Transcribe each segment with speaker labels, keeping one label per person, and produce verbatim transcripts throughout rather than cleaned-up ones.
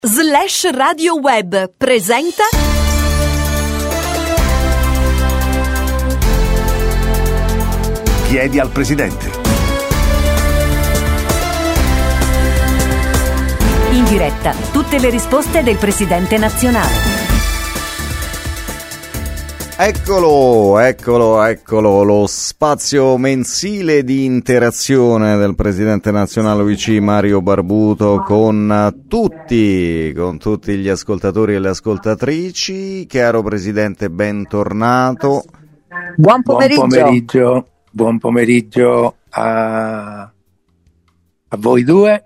Speaker 1: Slash Radio Web presenta
Speaker 2: Chiedi al Presidente.
Speaker 1: In diretta tutte le risposte del Presidente nazionale.
Speaker 3: Eccolo, eccolo, eccolo, lo spazio mensile di interazione del Presidente nazionale U I C Mario Barbuto con tutti, con tutti gli ascoltatori e le ascoltatrici. Caro Presidente, bentornato.
Speaker 4: Buon pomeriggio.
Speaker 5: Buon pomeriggio, buon pomeriggio a, a voi due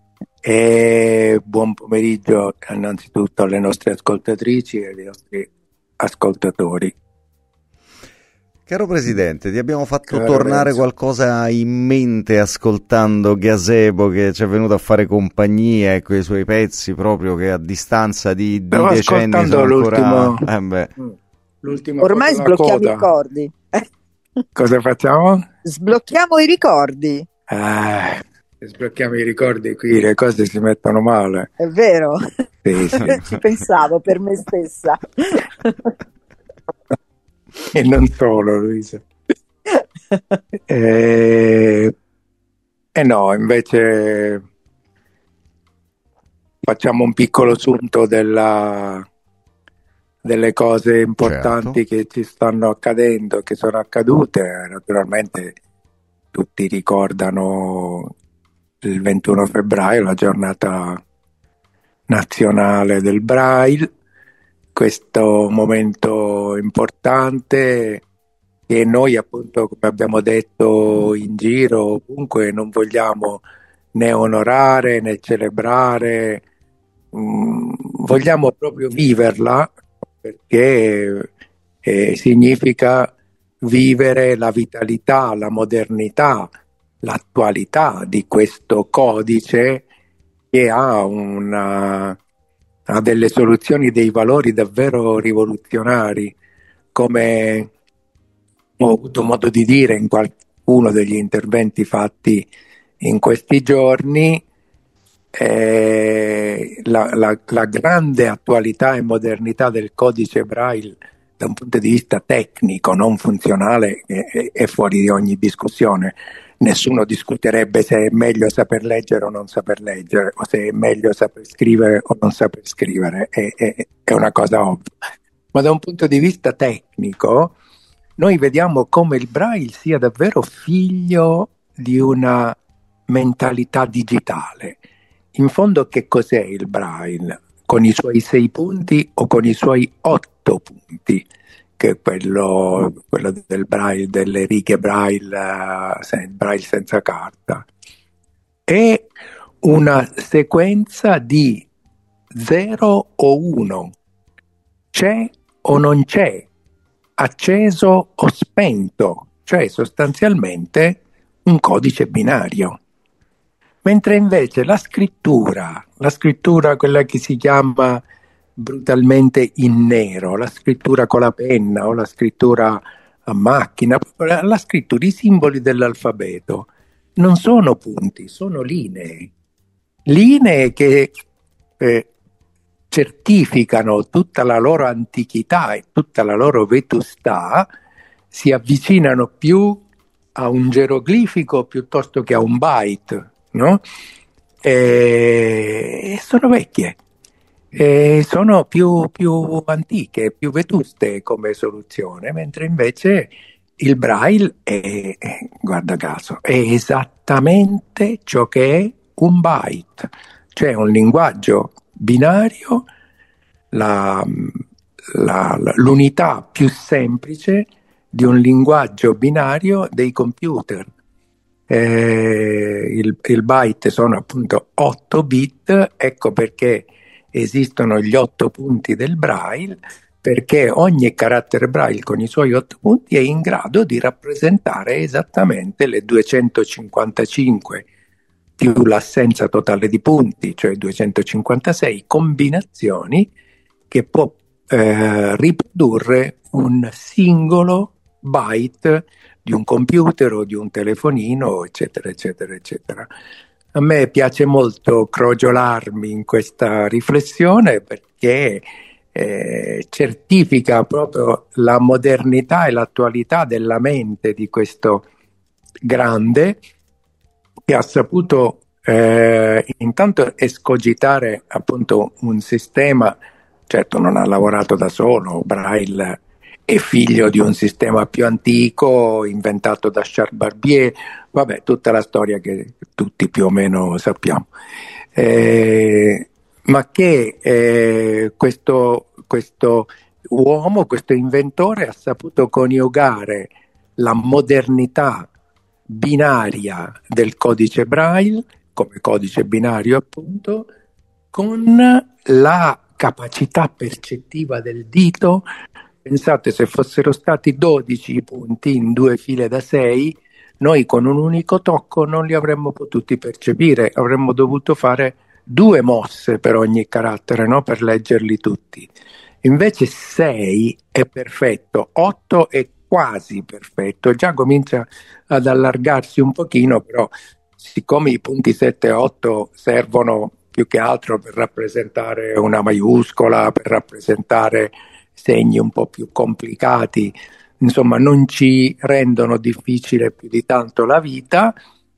Speaker 5: e buon pomeriggio innanzitutto alle nostre ascoltatrici e ai nostri ascoltatori.
Speaker 3: Caro Presidente, ti abbiamo fatto
Speaker 5: Caro
Speaker 3: tornare
Speaker 5: Renzo.
Speaker 3: qualcosa in mente ascoltando Gazebo, che ci è venuto a fare compagnia, e quei suoi pezzi proprio che a distanza di, di
Speaker 5: Stavo
Speaker 3: decenni
Speaker 5: ascoltando
Speaker 3: sono ancora...
Speaker 5: l'ultimo-
Speaker 3: Eh beh.
Speaker 5: L'ultimo
Speaker 4: Ormai
Speaker 5: foto della
Speaker 4: sblocchiamo
Speaker 5: coda.
Speaker 4: i ricordi.
Speaker 5: Cosa facciamo?
Speaker 4: Sblocchiamo i ricordi,
Speaker 5: Ah, sblocchiamo i ricordi qui, le cose si mettono male.
Speaker 4: è vero?
Speaker 5: Sì, sì.
Speaker 4: Ci pensavo per me stessa.
Speaker 5: E non solo, Luisa. E, e no, invece facciamo un piccolo sunto della, delle cose importanti
Speaker 3: Certo.
Speaker 5: che ci stanno accadendo, che sono accadute. Naturalmente tutti ricordano il ventuno febbraio, la giornata nazionale del Braille, questo momento importante che noi, appunto, come abbiamo detto in giro, ovunque, non vogliamo né onorare né celebrare, mm, vogliamo proprio viverla, perché eh, significa vivere la vitalità, la modernità, l'attualità di questo codice che ha una ha delle soluzioni, dei valori davvero rivoluzionari, come ho avuto modo di dire in qualcuno degli interventi fatti in questi giorni. Eh, la, la, la grande attualità e modernità del codice Braille da un punto di vista tecnico, non funzionale, è, è fuori di ogni discussione. Nessuno discuterebbe se è meglio saper leggere o non saper leggere, o se è meglio saper scrivere o non saper scrivere, è, è, è una cosa ovvia. Ma da un punto di vista tecnico, noi vediamo come il Braille sia davvero figlio di una mentalità digitale. In fondo, che cos'è il Braille? Con i suoi sei punti o con i suoi otto punti? Che è quello, quello del Braille, delle righe Braille, uh, sen- Braille senza carta. È una sequenza di zero o uno, c'è o non c'è, acceso o spento, cioè sostanzialmente un codice binario. Mentre invece la scrittura, la scrittura quella che si chiama brutalmente in nero, la scrittura con la penna o la scrittura a macchina, la, la scrittura, i simboli dell'alfabeto non sono punti, sono linee, linee che eh, certificano tutta la loro antichità e tutta la loro vetustà, si avvicinano più a un geroglifico piuttosto che a un byte, no? E sono vecchie. E sono più, più antiche, più vetuste come soluzione, mentre invece il Braille è, è, guarda caso, è esattamente ciò che è un byte, cioè un linguaggio binario, la, la, la, l'unità più semplice di un linguaggio binario dei computer. Eh, il, il byte sono appunto otto bit, ecco perché esistono gli otto punti del Braille, perché ogni carattere Braille con i suoi otto punti è in grado di rappresentare esattamente le duecentocinquantacinque più l'assenza totale di punti, cioè duecentocinquantasei combinazioni che può eh, riprodurre un singolo byte di un computer o di un telefonino, eccetera, eccetera, eccetera. a me piace molto crogiolarmi in questa riflessione perché eh, certifica proprio la modernità e l'attualità della mente di questo grande che ha saputo eh, intanto escogitare appunto un sistema. Certo, non ha lavorato da solo, Braille è figlio di un sistema più antico inventato da Charles Barbier, vabbè, tutta la storia che tutti più o meno sappiamo. Eh, ma che eh, questo, questo uomo, questo inventore ha saputo coniugare la modernità binaria del codice Braille, come codice binario appunto, con la capacità percettiva del dito. Pensate, se fossero stati dodici i punti in due file da sei, noi con un unico tocco non li avremmo potuti percepire, avremmo dovuto fare due mosse per ogni carattere, no? Per leggerli tutti. Invece sei è perfetto, otto è quasi perfetto, già comincia ad allargarsi un pochino, però siccome i punti sette e otto servono più che altro per rappresentare una maiuscola, per rappresentare segni un po' più complicati, insomma non ci rendono difficile più di tanto la vita,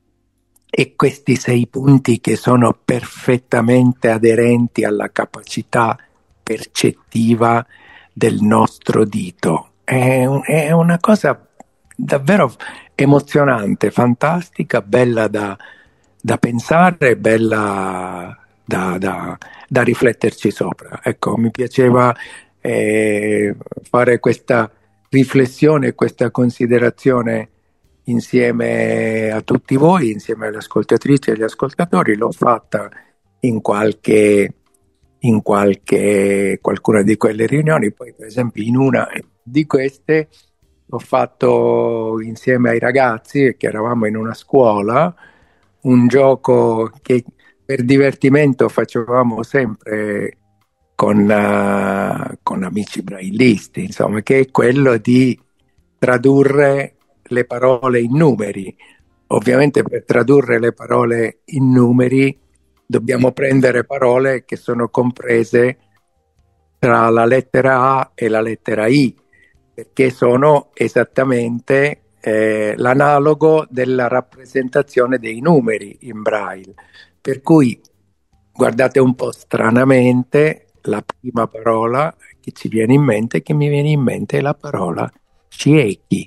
Speaker 5: e questi sei punti che sono perfettamente aderenti alla capacità percettiva del nostro dito. È, un, è una cosa davvero emozionante, fantastica, bella da, da pensare, bella da, da, da rifletterci sopra. Ecco, mi piaceva eh, fare questa riflessione, questa considerazione insieme a tutti voi, insieme alle ascoltatrici e agli ascoltatori. L'ho fatta in qualche in qualche qualcuna di quelle riunioni. Poi per esempio in una di queste ho fatto insieme ai ragazzi, che eravamo in una scuola, un gioco che per divertimento facevamo sempre con, uh, con amici braillisti, insomma, che è quello di tradurre le parole in numeri. Ovviamente per tradurre le parole in numeri dobbiamo prendere parole che sono comprese tra la lettera A e la lettera I, perché sono esattamente eh, l'analogo della rappresentazione dei numeri in Braille. Per cui, guardate un po' stranamente, la prima parola che ci viene in mente, che mi viene in mente, è la parola ciechi,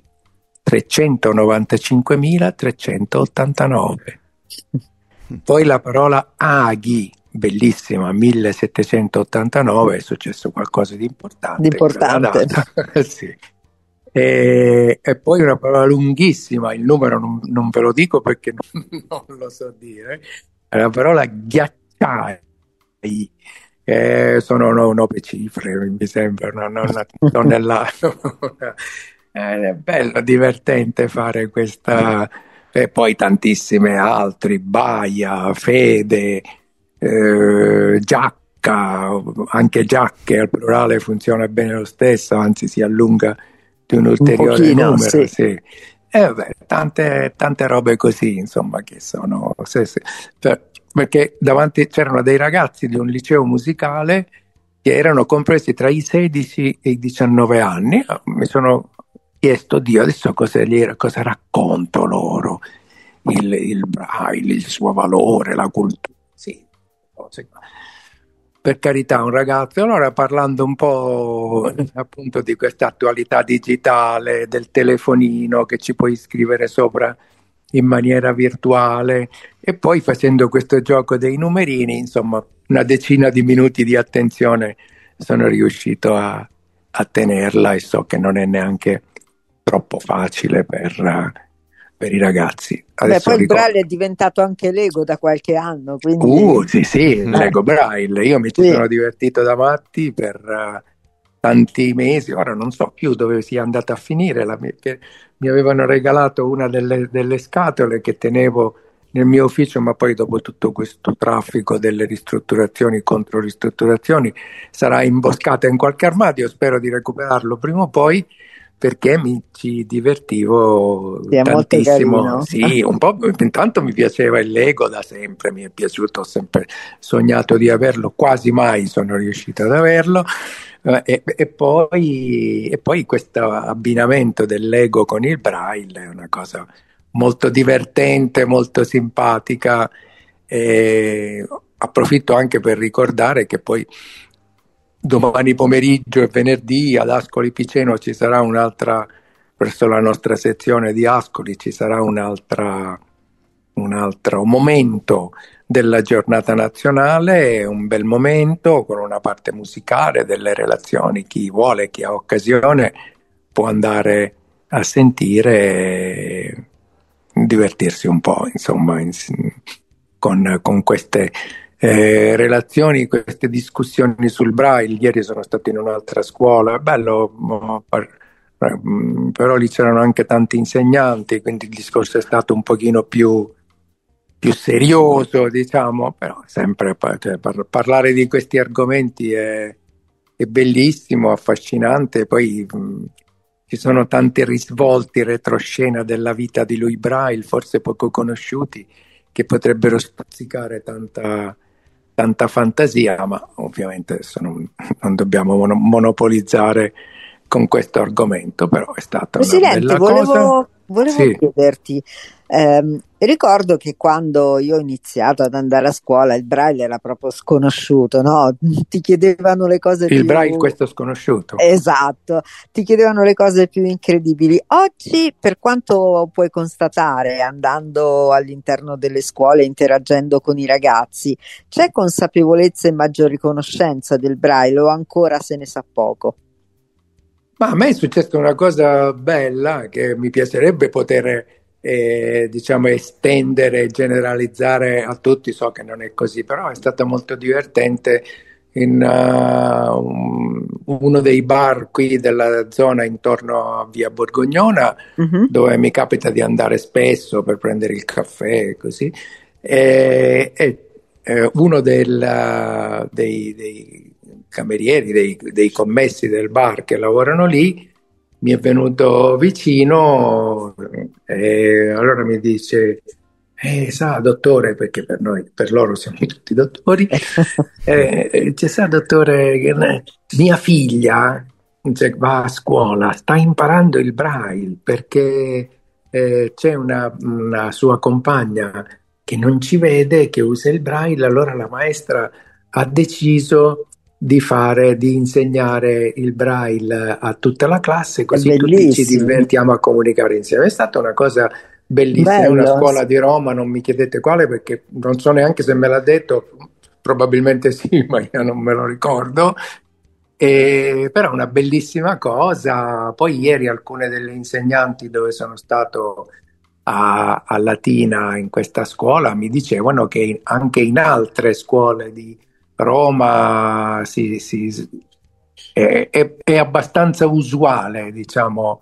Speaker 5: trecentonovantacinquemilatrecentottantanove. Poi la parola aghi, bellissima, millesettecentottantanove, è successo qualcosa di importante.
Speaker 4: Di importante.
Speaker 5: Sì. E, e poi una parola lunghissima, il numero non, non ve lo dico perché non, non lo so dire, è la parola ghiacciai, eh, sono no, nove cifre, mi sembra, no, no, no, tonnellata. È bello, divertente fare questa, e poi tantissime altre, baia, fede, eh, giacca, anche giacche al plurale funziona bene lo stesso, anzi si allunga di un ulteriore un pochino, numero, sì. Sì. E vabbè, tante, tante robe così, insomma, che sono, sì, sì. Per, perché davanti c'erano dei ragazzi di un liceo musicale che erano compresi tra i sedici e i diciannove anni. Mi sono chiesto, Dio, adesso cosa, gli, cosa racconto loro, il, il Braille, il suo valore, la cultura, sì, cose. Per carità, un ragazzo, allora parlando un po' appunto di questa attualità digitale, del telefonino che ci puoi scrivere sopra in maniera virtuale, e poi facendo questo gioco dei numerini, insomma, una decina di minuti di attenzione sono riuscito a, a tenerla, e so che non è neanche troppo facile per, per i ragazzi. Adesso
Speaker 4: Beh, poi
Speaker 5: ricordo...
Speaker 4: il Braille è diventato anche Lego da qualche anno, quindi...
Speaker 5: Uh, sì, sì, Lego Braille. Io mi ci sì. sono divertito da matti per uh, tanti mesi, ora non so più dove sia andata a finire, la mia, che mi avevano regalato una delle, delle scatole che tenevo nel mio ufficio, ma poi dopo tutto questo traffico delle ristrutturazioni contro ristrutturazioni sarà imboscata in qualche armadio, spero di recuperarlo prima o poi. perché mi ci divertivo
Speaker 4: Sì, è molto
Speaker 5: tantissimo.
Speaker 4: carino.
Speaker 5: Sì, un po', intanto mi piaceva il Lego da sempre, mi è piaciuto, ho sempre sognato di averlo, quasi mai sono riuscito ad averlo. Eh, E, e poi, e poi questo abbinamento del Lego con il Braille è una cosa molto divertente, molto simpatica. E approfitto anche per ricordare che poi domani pomeriggio e venerdì ad Ascoli Piceno ci sarà un'altra, verso la nostra sezione di Ascoli, ci sarà un'altra, un altro momento della giornata nazionale, un bel momento con una parte musicale, delle relazioni. Chi vuole, chi ha occasione può andare a sentire e divertirsi un po', insomma, in- con, con queste eh, relazioni, queste discussioni sul Braille. Ieri sono stato in un'altra scuola, è bello, mo, par- eh, mh, però lì c'erano anche tanti insegnanti, quindi il discorso è stato un pochino più, più serioso, diciamo, però sempre pa- cioè, par- parlare di questi argomenti è, è bellissimo, affascinante. Poi mh, ci sono tanti risvolti retroscena della vita di Louis Braille, forse poco conosciuti, che potrebbero stuzzicare tanta, tanta fantasia, ma ovviamente adesso non, non dobbiamo mono- monopolizzare con questo argomento, però è stata una
Speaker 4: Presidente,
Speaker 5: bella
Speaker 4: volevo,
Speaker 5: cosa.
Speaker 4: volevo
Speaker 5: Sì.
Speaker 4: chiederti, ehm, ricordo che quando io ho iniziato ad andare a scuola il Braille era proprio sconosciuto, no? Ti chiedevano le cose
Speaker 5: Il
Speaker 4: più...
Speaker 5: Braille, questo sconosciuto.
Speaker 4: Esatto, ti chiedevano le cose più incredibili. Oggi, per quanto puoi constatare andando all'interno delle scuole, interagendo con i ragazzi, c'è consapevolezza e maggior conoscenza del Braille o ancora se ne sa poco?
Speaker 5: Ma a me è successa una cosa bella che mi piacerebbe poter, eh, diciamo, estendere, generalizzare a tutti. So che non è così, però è stata molto divertente in uh, un- uno dei bar qui della zona intorno a Via Borgognona,
Speaker 4: Mhm.
Speaker 5: dove mi capita di andare spesso per prendere il caffè e così. E, e, eh, uno del, dei, dei camerieri, dei, dei commessi del bar che lavorano lì, mi è venuto vicino e allora mi dice: eh, sa dottore, perché per noi, per loro siamo tutti dottori, eh, dice: sa dottore, che ne- mia figlia, cioè, va a scuola, sta imparando il Braille perché eh, c'è una, una sua compagna che non ci vede, che usa il Braille, allora la maestra ha deciso di fare, di insegnare il Braille a tutta la classe,
Speaker 4: È
Speaker 5: così tutti ci
Speaker 4: bellissimo,
Speaker 5: divertiamo a comunicare insieme. È stata una cosa bellissima, è una
Speaker 4: bello.
Speaker 5: scuola di Roma, non mi chiedete quale perché non so neanche se me l'ha detto, probabilmente sì, ma io non me lo ricordo. E, però è una bellissima cosa. Poi ieri alcune delle insegnanti dove sono stato a, a Latina in questa scuola mi dicevano che anche in altre scuole di Roma si, si- è, è- è abbastanza usuale, diciamo,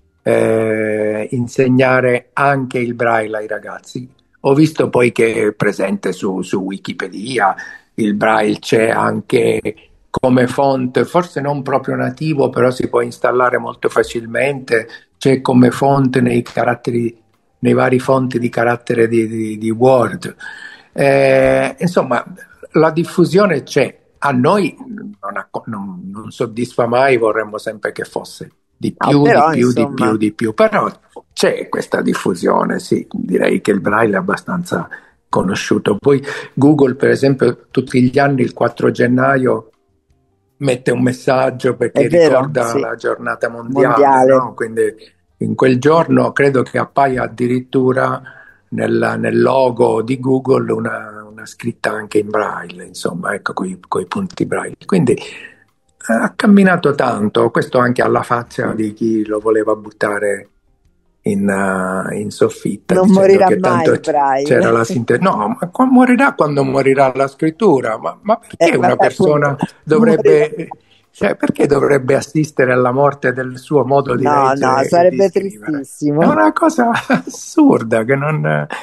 Speaker 5: eh, insegnare anche il Braille ai ragazzi. Ho visto poi che è presente su, su Wikipedia, il Braille c'è anche come font, forse non proprio nativo, però si può installare molto facilmente, c'è come font nei caratteri, nei vari fonti di carattere di, di- di Word. Eh, insomma, la diffusione c'è. A noi non, acco- non- non soddisfa mai, vorremmo sempre che fosse di
Speaker 4: No,
Speaker 5: più, di
Speaker 4: però
Speaker 5: più, di
Speaker 4: insomma,
Speaker 5: più, di più, però c'è questa diffusione, sì, direi che il Braille è abbastanza conosciuto. Poi Google, per esempio, tutti gli anni il quattro gennaio mette un messaggio
Speaker 4: è
Speaker 5: perché
Speaker 4: vero,
Speaker 5: ricorda
Speaker 4: sì,
Speaker 5: la giornata mondiale,
Speaker 4: mondiale.
Speaker 5: no? Quindi in quel giorno credo che appaia addirittura nel, nel logo di Google una, una scritta anche in Braille, insomma, ecco, coi, coi punti Braille. Quindi eh, ha camminato tanto, questo anche alla faccia di chi lo voleva buttare in, uh, in soffitta,
Speaker 4: Non
Speaker 5: dicendo
Speaker 4: morirà
Speaker 5: che
Speaker 4: mai
Speaker 5: tanto
Speaker 4: il
Speaker 5: c'era
Speaker 4: Braille.
Speaker 5: la sintesi. No, ma qua morirà quando morirà la scrittura? Ma, ma perché
Speaker 4: Eh,
Speaker 5: una
Speaker 4: vabbè, appunto,
Speaker 5: persona
Speaker 4: morirà.
Speaker 5: dovrebbe, cioè, perché dovrebbe assistere alla morte del suo modo di
Speaker 4: No, no,
Speaker 5: leggere e di
Speaker 4: sarebbe
Speaker 5: scrivere? È
Speaker 4: tristissimo.
Speaker 5: una cosa assurda che non.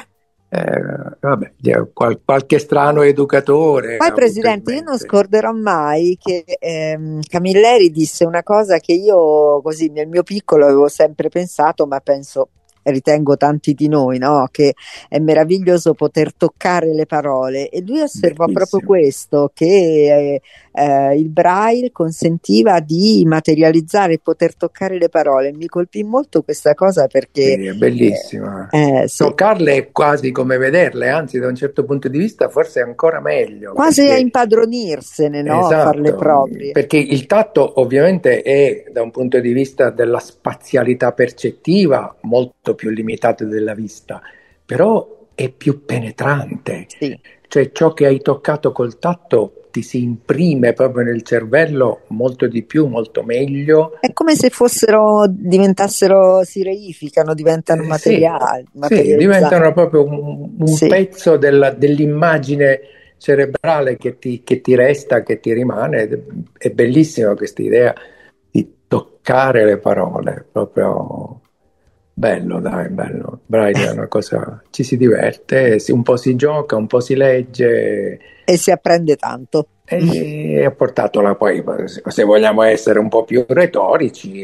Speaker 5: Eh, vabbè, qual- qualche strano educatore.
Speaker 4: Poi, Presidente, io non scorderò mai che ehm, Camilleri disse una cosa che io così nel mio piccolo avevo sempre pensato, ma penso, ritengo tanti di noi, no? Che è meraviglioso poter toccare le parole, e lui osservò
Speaker 5: Bellissimo.
Speaker 4: proprio questo, che eh, eh, il Braille consentiva di materializzare e poter toccare le parole. Mi colpì molto questa cosa perché
Speaker 5: Sì, è bellissima.
Speaker 4: eh, eh, sì.
Speaker 5: Toccarle è quasi come vederle, anzi da un certo punto di vista forse è ancora meglio.
Speaker 4: Quasi
Speaker 5: perché...
Speaker 4: a impadronirsene, no?
Speaker 5: Esatto,
Speaker 4: A farle proprie.
Speaker 5: perché il tatto ovviamente è da un punto di vista della spazialità percettiva molto più limitato della vista, però è più penetrante.
Speaker 4: Sì.
Speaker 5: Cioè ciò che hai toccato col tatto ti si imprime proprio nel cervello molto di più, molto meglio.
Speaker 4: È come se fossero, diventassero, si reificano, diventano
Speaker 5: Eh,
Speaker 4: materiali.
Speaker 5: sì, sì, diventano proprio un, un
Speaker 4: sì.
Speaker 5: pezzo della, dell'immagine cerebrale che ti, che ti resta, che ti rimane. È bellissima questa idea di toccare le parole, proprio bello, dai, bello. Braille è una cosa, ci si diverte, si, un po' si gioca, un po' si legge.
Speaker 4: E si apprende tanto.
Speaker 5: E ha portato là poi, se vogliamo essere un po' più retorici,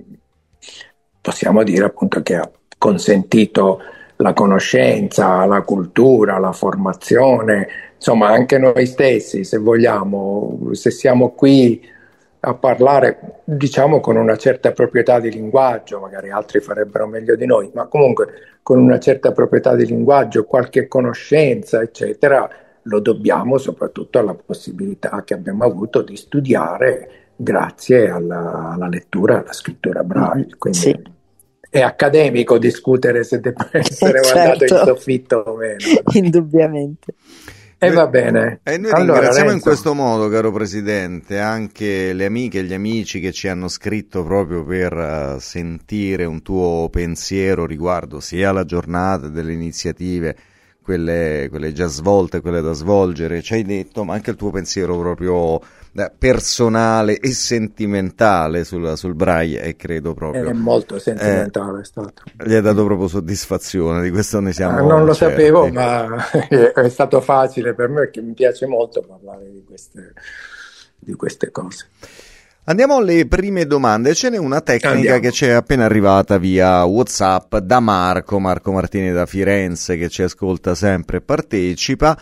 Speaker 5: possiamo dire appunto che ha consentito la conoscenza, la cultura, la formazione, insomma anche noi stessi, se vogliamo, se siamo qui a parlare, diciamo con una certa proprietà di linguaggio, magari altri farebbero meglio di noi, ma comunque con una certa proprietà di linguaggio, qualche conoscenza, eccetera, lo dobbiamo soprattutto alla possibilità che abbiamo avuto di studiare grazie alla, alla lettura e alla scrittura Braille. Quindi
Speaker 4: sì.
Speaker 5: È accademico discutere se deve essere
Speaker 4: certo.
Speaker 5: mandato in soffitto o meno.
Speaker 4: Indubbiamente.
Speaker 5: E va bene.
Speaker 3: E noi
Speaker 5: allora,
Speaker 3: ringraziamo
Speaker 5: Renzo,
Speaker 3: in questo modo, caro Presidente, anche le amiche e gli amici che ci hanno scritto proprio per uh, sentire un tuo pensiero riguardo sia alla giornata delle iniziative, quelle, quelle già svolte, quelle da svolgere, ci hai detto, ma anche il tuo pensiero proprio eh, personale e sentimentale sul, sul Braille, e credo proprio
Speaker 5: è molto sentimentale
Speaker 3: eh,
Speaker 5: è stato.
Speaker 3: Gli ha dato proprio soddisfazione, di questo ne siamo
Speaker 5: Ah, non lo
Speaker 3: certi.
Speaker 5: sapevo, ma è stato facile per me perché mi piace molto parlare di queste, di queste cose.
Speaker 3: Andiamo alle prime domande. Ce n'è una tecnica
Speaker 5: Andiamo.
Speaker 3: che ci è appena arrivata via WhatsApp da Marco, Marco Martini da Firenze, che ci ascolta sempre e partecipa,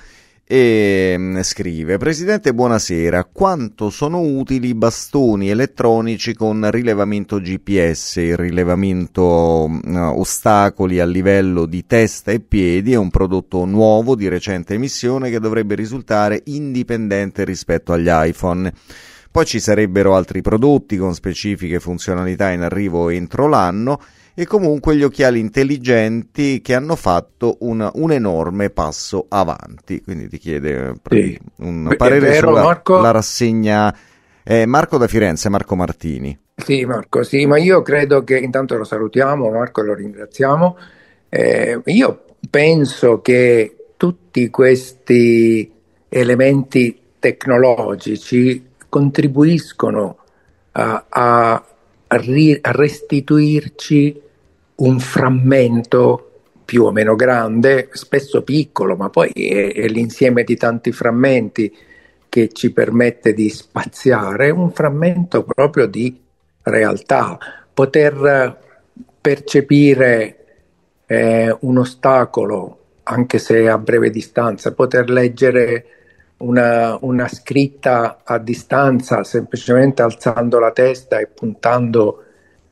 Speaker 3: e scrive: Presidente, buonasera, quanto sono utili i bastoni elettronici con rilevamento G P S? Il rilevamento uh, ostacoli a livello di testa e piedi è un prodotto nuovo di recente emissione che dovrebbe risultare indipendente rispetto agli iPhone. Poi ci sarebbero altri prodotti con specifiche funzionalità in arrivo entro l'anno, e comunque gli occhiali intelligenti che hanno fatto un, un enorme passo avanti. Quindi ti chiede
Speaker 5: Sì.
Speaker 3: un
Speaker 5: È
Speaker 3: parere
Speaker 5: vero,
Speaker 3: sulla
Speaker 5: Marco?
Speaker 3: la rassegna. Eh, Marco da Firenze, Marco Martini.
Speaker 5: Sì, Marco, sì, ma io credo che intanto lo salutiamo, Marco, lo ringraziamo. Eh, io penso che tutti questi elementi tecnologici contribuiscono a, a, ri, a restituirci un frammento più o meno grande, spesso piccolo, ma poi è, è l'insieme di tanti frammenti che ci permette di spaziare, un frammento proprio di realtà, poter percepire eh, un ostacolo, anche se a breve distanza, poter leggere una, una scritta a distanza semplicemente alzando la testa e puntando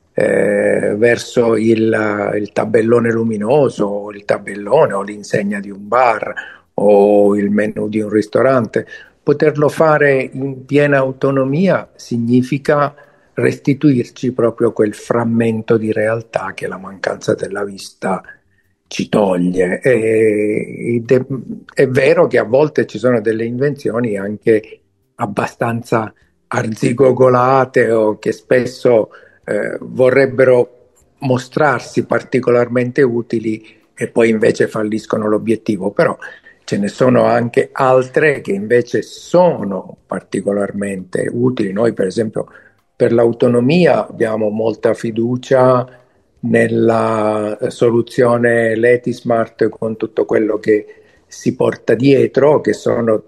Speaker 5: eh, verso il, il tabellone luminoso, o il tabellone o l'insegna di un bar o il menu di un ristorante. Poterlo fare in piena autonomia significa restituirci proprio quel frammento di realtà che la mancanza della vista ci toglie. E, ed è, è vero che a volte ci sono delle invenzioni anche abbastanza arzigogolate o che spesso eh, vorrebbero mostrarsi particolarmente utili e poi invece falliscono l'obiettivo, però ce ne sono anche altre che invece sono particolarmente utili. Noi per esempio per l'autonomia abbiamo molta fiducia nella soluzione Letismart con tutto quello che si porta dietro, che sono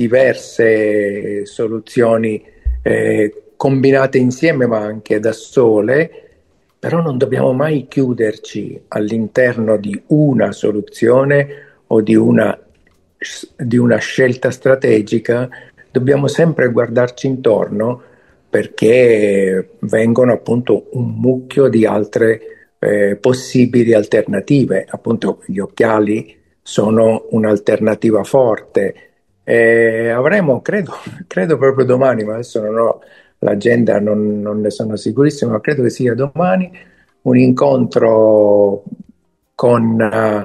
Speaker 5: diverse soluzioni eh, combinate insieme ma anche da sole, però non dobbiamo mai chiuderci all'interno di una soluzione o di una, di una scelta strategica. Dobbiamo sempre guardarci intorno, perché vengono appunto un mucchio di altre eh, possibili alternative. Appunto gli occhiali sono un'alternativa forte. Eh, avremo, credo, credo proprio domani, ma adesso non ho l'agenda, non, non ne sono sicurissimo, ma credo che sia domani, un incontro con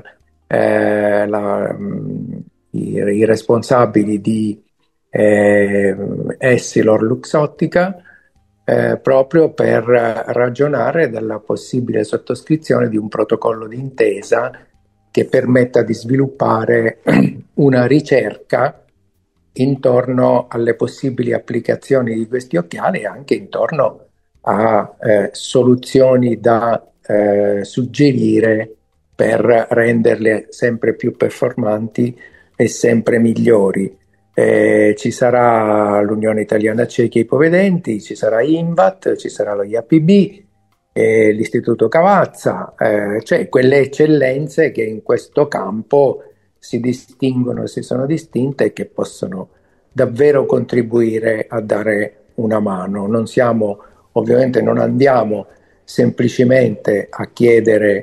Speaker 5: eh, la, i, i responsabili di eh, Essilor Luxottica, eh, proprio per ragionare della possibile sottoscrizione di un protocollo d'intesa che permetta di sviluppare una ricerca intorno alle possibili applicazioni di questi occhiali e anche intorno a eh, soluzioni da eh, suggerire per renderle sempre più performanti e sempre migliori. Eh, ci sarà l'Unione Italiana Ciechi e Ipovedenti, ci sarà INVAT, ci sarà lo I A P B, eh, l'Istituto Cavazza, eh, cioè quelle eccellenze che in questo campo si distinguono, si sono distinte e che possono davvero contribuire a dare una mano. Non siamo, ovviamente non andiamo semplicemente a chiedere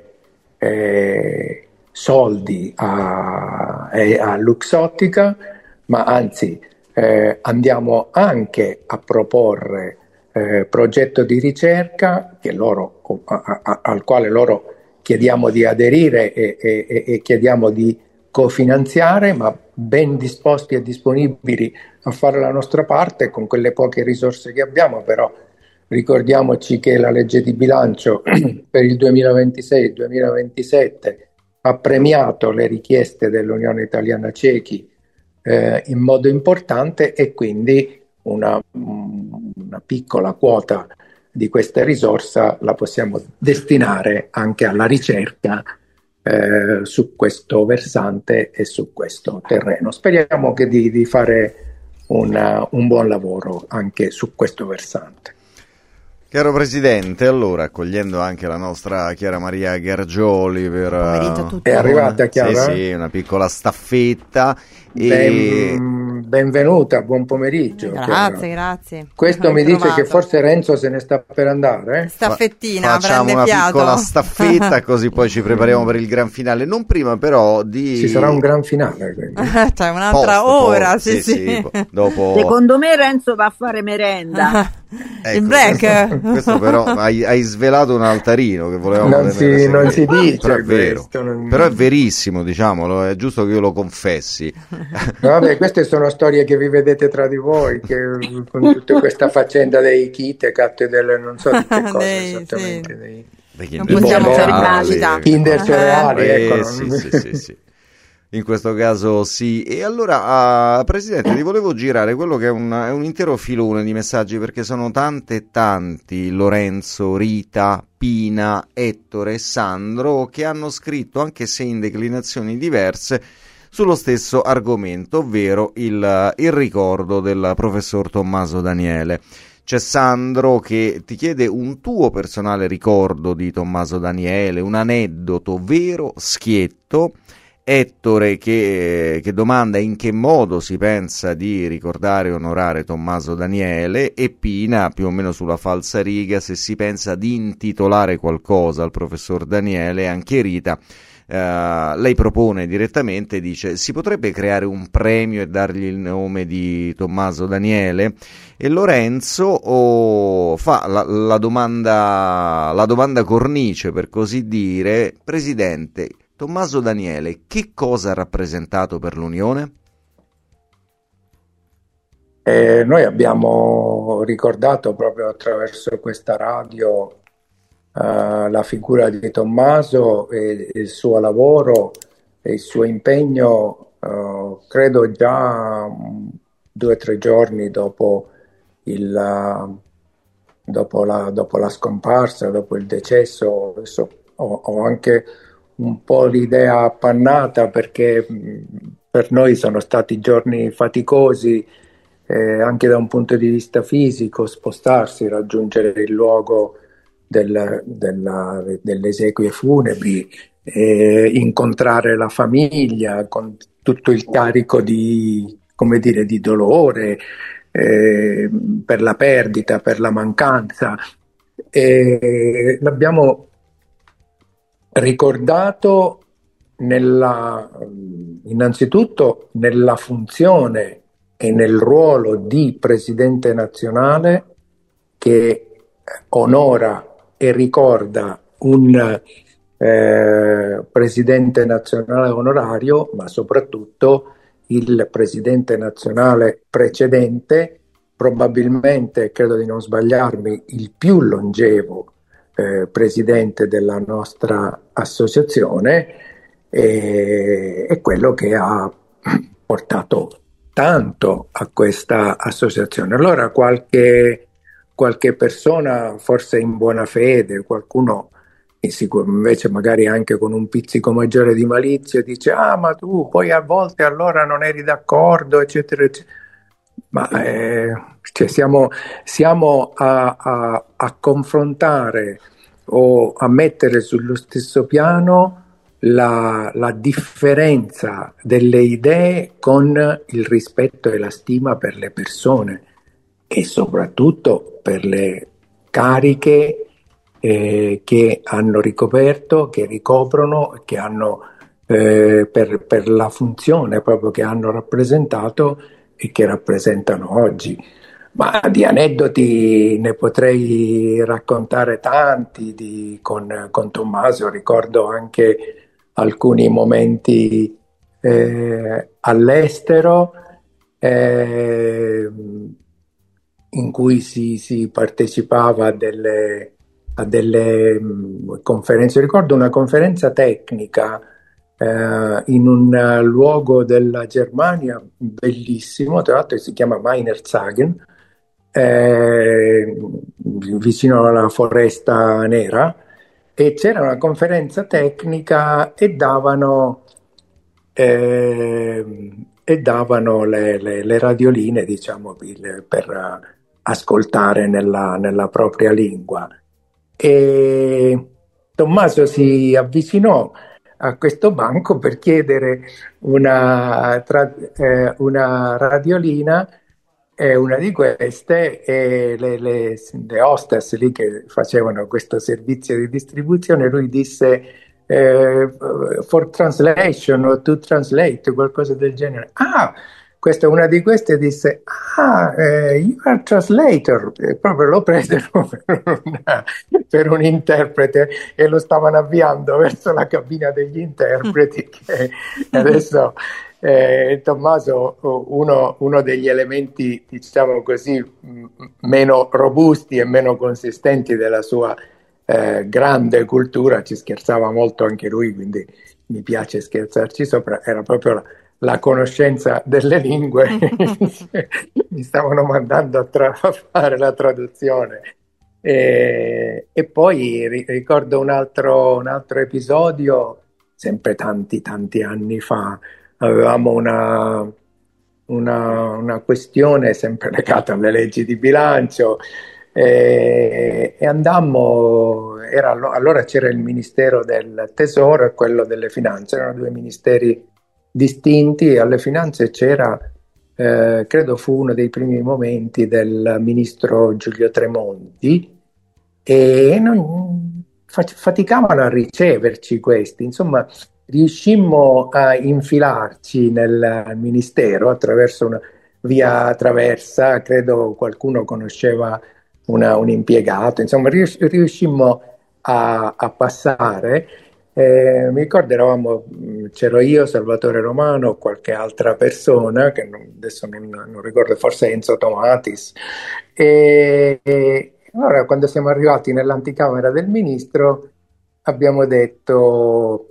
Speaker 5: eh, soldi a, a Luxottica, ma anzi eh, andiamo anche a proporre eh, progetto di ricerca che loro, a, a, al quale loro chiediamo di aderire e, e, e chiediamo di cofinanziare, ma ben disposti e disponibili a fare la nostra parte con quelle poche risorse che abbiamo. Però ricordiamoci che la legge di bilancio per il duemilaventisei duemilaventisette ha premiato le richieste dell'Unione Italiana Ciechi eh, in modo importante, e quindi una, una piccola quota di questa risorsa la possiamo destinare anche alla ricerca eh, su questo versante e su questo terreno. Speriamo che di, di fare una, un buon lavoro anche su questo versante.
Speaker 3: Caro Presidente, allora, accogliendo anche la nostra Chiara Maria Gargioli per...
Speaker 5: È arrivata Chiara?
Speaker 3: Sì, sì, una piccola staffetta.
Speaker 5: Ben,
Speaker 3: e...
Speaker 5: Benvenuta, buon pomeriggio.
Speaker 2: Grazie,
Speaker 5: Chiara.
Speaker 2: grazie.
Speaker 5: Questo mi dice che forse Renzo se ne sta per andare. Eh?
Speaker 2: Staffettina,
Speaker 3: Fa- facciamo una
Speaker 2: fiato.
Speaker 3: piccola staffetta così poi ci prepariamo per il gran finale. Non prima però di...
Speaker 5: Ci sarà un gran finale.
Speaker 2: Cioè un'altra
Speaker 3: Post,
Speaker 2: ora,
Speaker 3: post,
Speaker 2: sì,
Speaker 3: sì,
Speaker 2: sì.
Speaker 3: sì. Dopo...
Speaker 4: Secondo me Renzo va a fare merenda.
Speaker 3: Ecco,
Speaker 2: il break.
Speaker 3: Questo, questo però hai, hai svelato un altarino che volevamo
Speaker 5: non si, non si dice,
Speaker 3: però è vero,
Speaker 5: questo non...
Speaker 3: però è verissimo, diciamolo, è giusto che io lo confessi.
Speaker 5: Vabbè, queste sono storie che vi vedete tra di voi, che con tutta questa faccenda dei Kit Kat e delle non so di che cosa
Speaker 2: dei,
Speaker 5: esattamente,
Speaker 2: sì.
Speaker 5: dei,
Speaker 3: dei
Speaker 2: Non possiamo
Speaker 3: cereali,
Speaker 2: fare
Speaker 5: Kinder cereali,
Speaker 3: eh,
Speaker 5: ecco,
Speaker 3: sì,
Speaker 5: non...
Speaker 3: sì, sì, sì. In questo caso sì. E allora, uh, Presidente, ti volevo girare quello che è un, è un intero filone di messaggi, perché sono tante e tanti, Lorenzo, Rita, Pina, Ettore e Sandro, che hanno scritto, anche se in declinazioni diverse, sullo stesso argomento, ovvero il, il ricordo del professor Tommaso Daniele. C'è Sandro che ti chiede un tuo personale ricordo di Tommaso Daniele, un aneddoto vero, schietto. Ettore che, che domanda in che modo si pensa di ricordare e onorare Tommaso Daniele, e Pina più o meno sulla falsariga se si pensa di intitolare qualcosa al professor Daniele. E anche Rita, eh, lei propone direttamente, dice si potrebbe creare un premio e dargli il nome di Tommaso Daniele. E Lorenzo oh, fa la, la domanda la domanda cornice, per così dire: Presidente, Tommaso Daniele che cosa ha rappresentato per l'Unione?
Speaker 5: Eh, noi abbiamo ricordato proprio attraverso questa radio uh, la figura di Tommaso e il suo lavoro e il suo impegno, uh, credo già um, due o tre giorni dopo il, uh, dopo la, dopo la scomparsa, dopo il decesso, adesso ho, ho anche un po' l'idea appannata, perché mh, per noi sono stati giorni faticosi, eh, anche da un punto di vista fisico, spostarsi, raggiungere il luogo del, della, delle esequie funebri, eh, incontrare la famiglia con tutto il carico di, come dire, di dolore, eh, per la perdita, per la mancanza. E l'abbiamo ricordato nella, innanzitutto nella funzione e nel ruolo di presidente nazionale, che onora e ricorda un eh, presidente nazionale onorario, ma soprattutto il presidente nazionale precedente, probabilmente, credo di non sbagliarmi, il più longevo eh, presidente della nostra associazione, e, e quello che ha portato tanto a questa associazione. Allora qualche, qualche persona, forse in buona fede, qualcuno invece magari anche con un pizzico maggiore di malizia, dice: ah, ma tu poi a volte allora non eri d'accordo, eccetera, eccetera. Ma eh, cioè siamo, siamo a, a, a confrontare o a mettere sullo stesso piano la, la differenza delle idee con il rispetto e la stima per le persone, e soprattutto per le cariche eh, che hanno ricoperto, che ricoprono, che hanno eh, per, per la funzione proprio che hanno rappresentato e che rappresentano oggi. Ma di aneddoti ne potrei raccontare tanti. Di, con, con Tommaso ricordo anche alcuni momenti eh, all'estero eh, in cui si, si partecipava a delle, a delle mh, conferenze. Ricordo una conferenza tecnica eh, in un luogo della Germania bellissimo, tra l'altro si chiama Meinerzhagen, eh, vicino alla Foresta Nera, e c'era una conferenza tecnica e davano, eh, e davano le, le, le radioline, diciamo, per, per ascoltare nella, nella propria lingua. E Tommaso si avvicinò a questo banco per chiedere una, tra, eh, una radiolina, e una di queste, e le, le, le hostess lì che facevano questo servizio di distribuzione, lui disse eh, for translation o to translate, qualcosa del genere. Ah, questa è una di queste, disse: ah, eh, you are translator, e proprio lo presero per, una, per un interprete, e lo stavano avviando verso la cabina degli interpreti, che adesso eh, Tommaso, uno, uno degli elementi, diciamo così, m- meno robusti e meno consistenti della sua eh, grande cultura, ci scherzava molto anche lui, quindi mi piace scherzarci sopra, era proprio la, la conoscenza delle lingue. Mi stavano mandando a, tra- a fare la traduzione. E, e poi ri- ricordo un altro, un altro episodio, sempre tanti tanti anni fa. Avevamo una, una, una questione sempre legata alle leggi di bilancio, e, e andammo, era, allora c'era il Ministero del Tesoro e quello delle Finanze, erano due ministeri distinti, e alle Finanze c'era, eh, credo fu uno dei primi momenti del ministro Giulio Tremonti, e non, faticavano a riceverci questi, insomma. Riuscimmo a infilarci nel ministero attraverso una via traversa, credo qualcuno conosceva una, un impiegato, insomma rius- riuscimmo a, a passare. Eh, mi ricordo eravamo, c'ero io, Salvatore Romano, qualche altra persona, che non, adesso non, non ricordo, forse Enzo Tomatis, e, e allora quando siamo arrivati nell'anticamera del ministro abbiamo detto: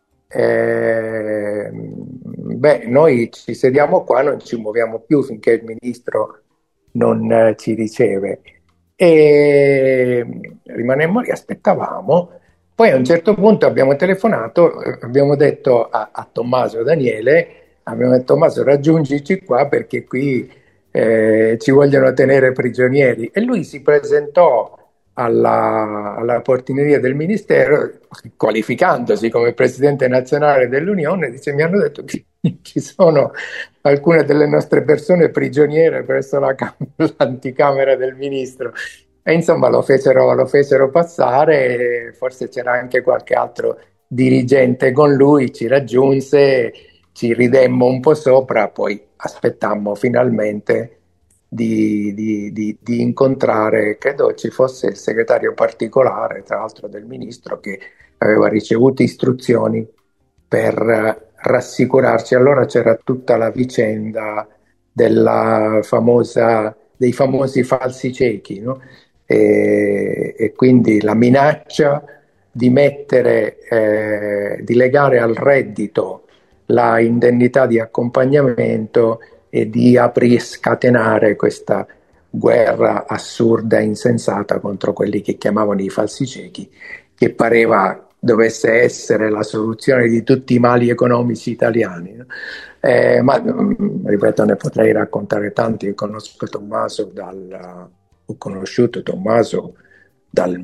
Speaker 5: Eh, beh, noi ci sediamo qua, non ci muoviamo più finché il ministro non eh, ci riceve. e rimanemmo lì, aspettavamo. Poi a un certo punto abbiamo telefonato, abbiamo detto a, a Tommaso Daniele, abbiamo detto: Tommaso, raggiungici qua perché qui eh, ci vogliono tenere prigionieri. E lui si presentò alla, alla portineria del ministero, qualificandosi come presidente nazionale dell'Unione, dice: mi hanno detto che ci sono alcune delle nostre persone prigioniere presso la cam- l'anticamera del ministro. E insomma lo fecero, lo fecero passare, forse c'era anche qualche altro dirigente con lui, ci raggiunse, ci ridemmo un po' sopra, poi aspettammo finalmente di, di, di, di incontrare, credo ci fosse il segretario particolare, tra l'altro del ministro, che aveva ricevuto istruzioni per rassicurarci. Allora c'era tutta la vicenda della famosa, dei famosi falsi ciechi, no? E, e quindi la minaccia di mettere, eh, di legare al reddito la indennità di accompagnamento e di aprire, scatenare questa guerra assurda e insensata contro quelli che chiamavano i falsi ciechi, che pareva dovesse essere la soluzione di tutti i mali economici italiani, no? Eh, ma ripeto, ne potrei raccontare tanti. Conosco Tommaso dal ho conosciuto Tommaso dal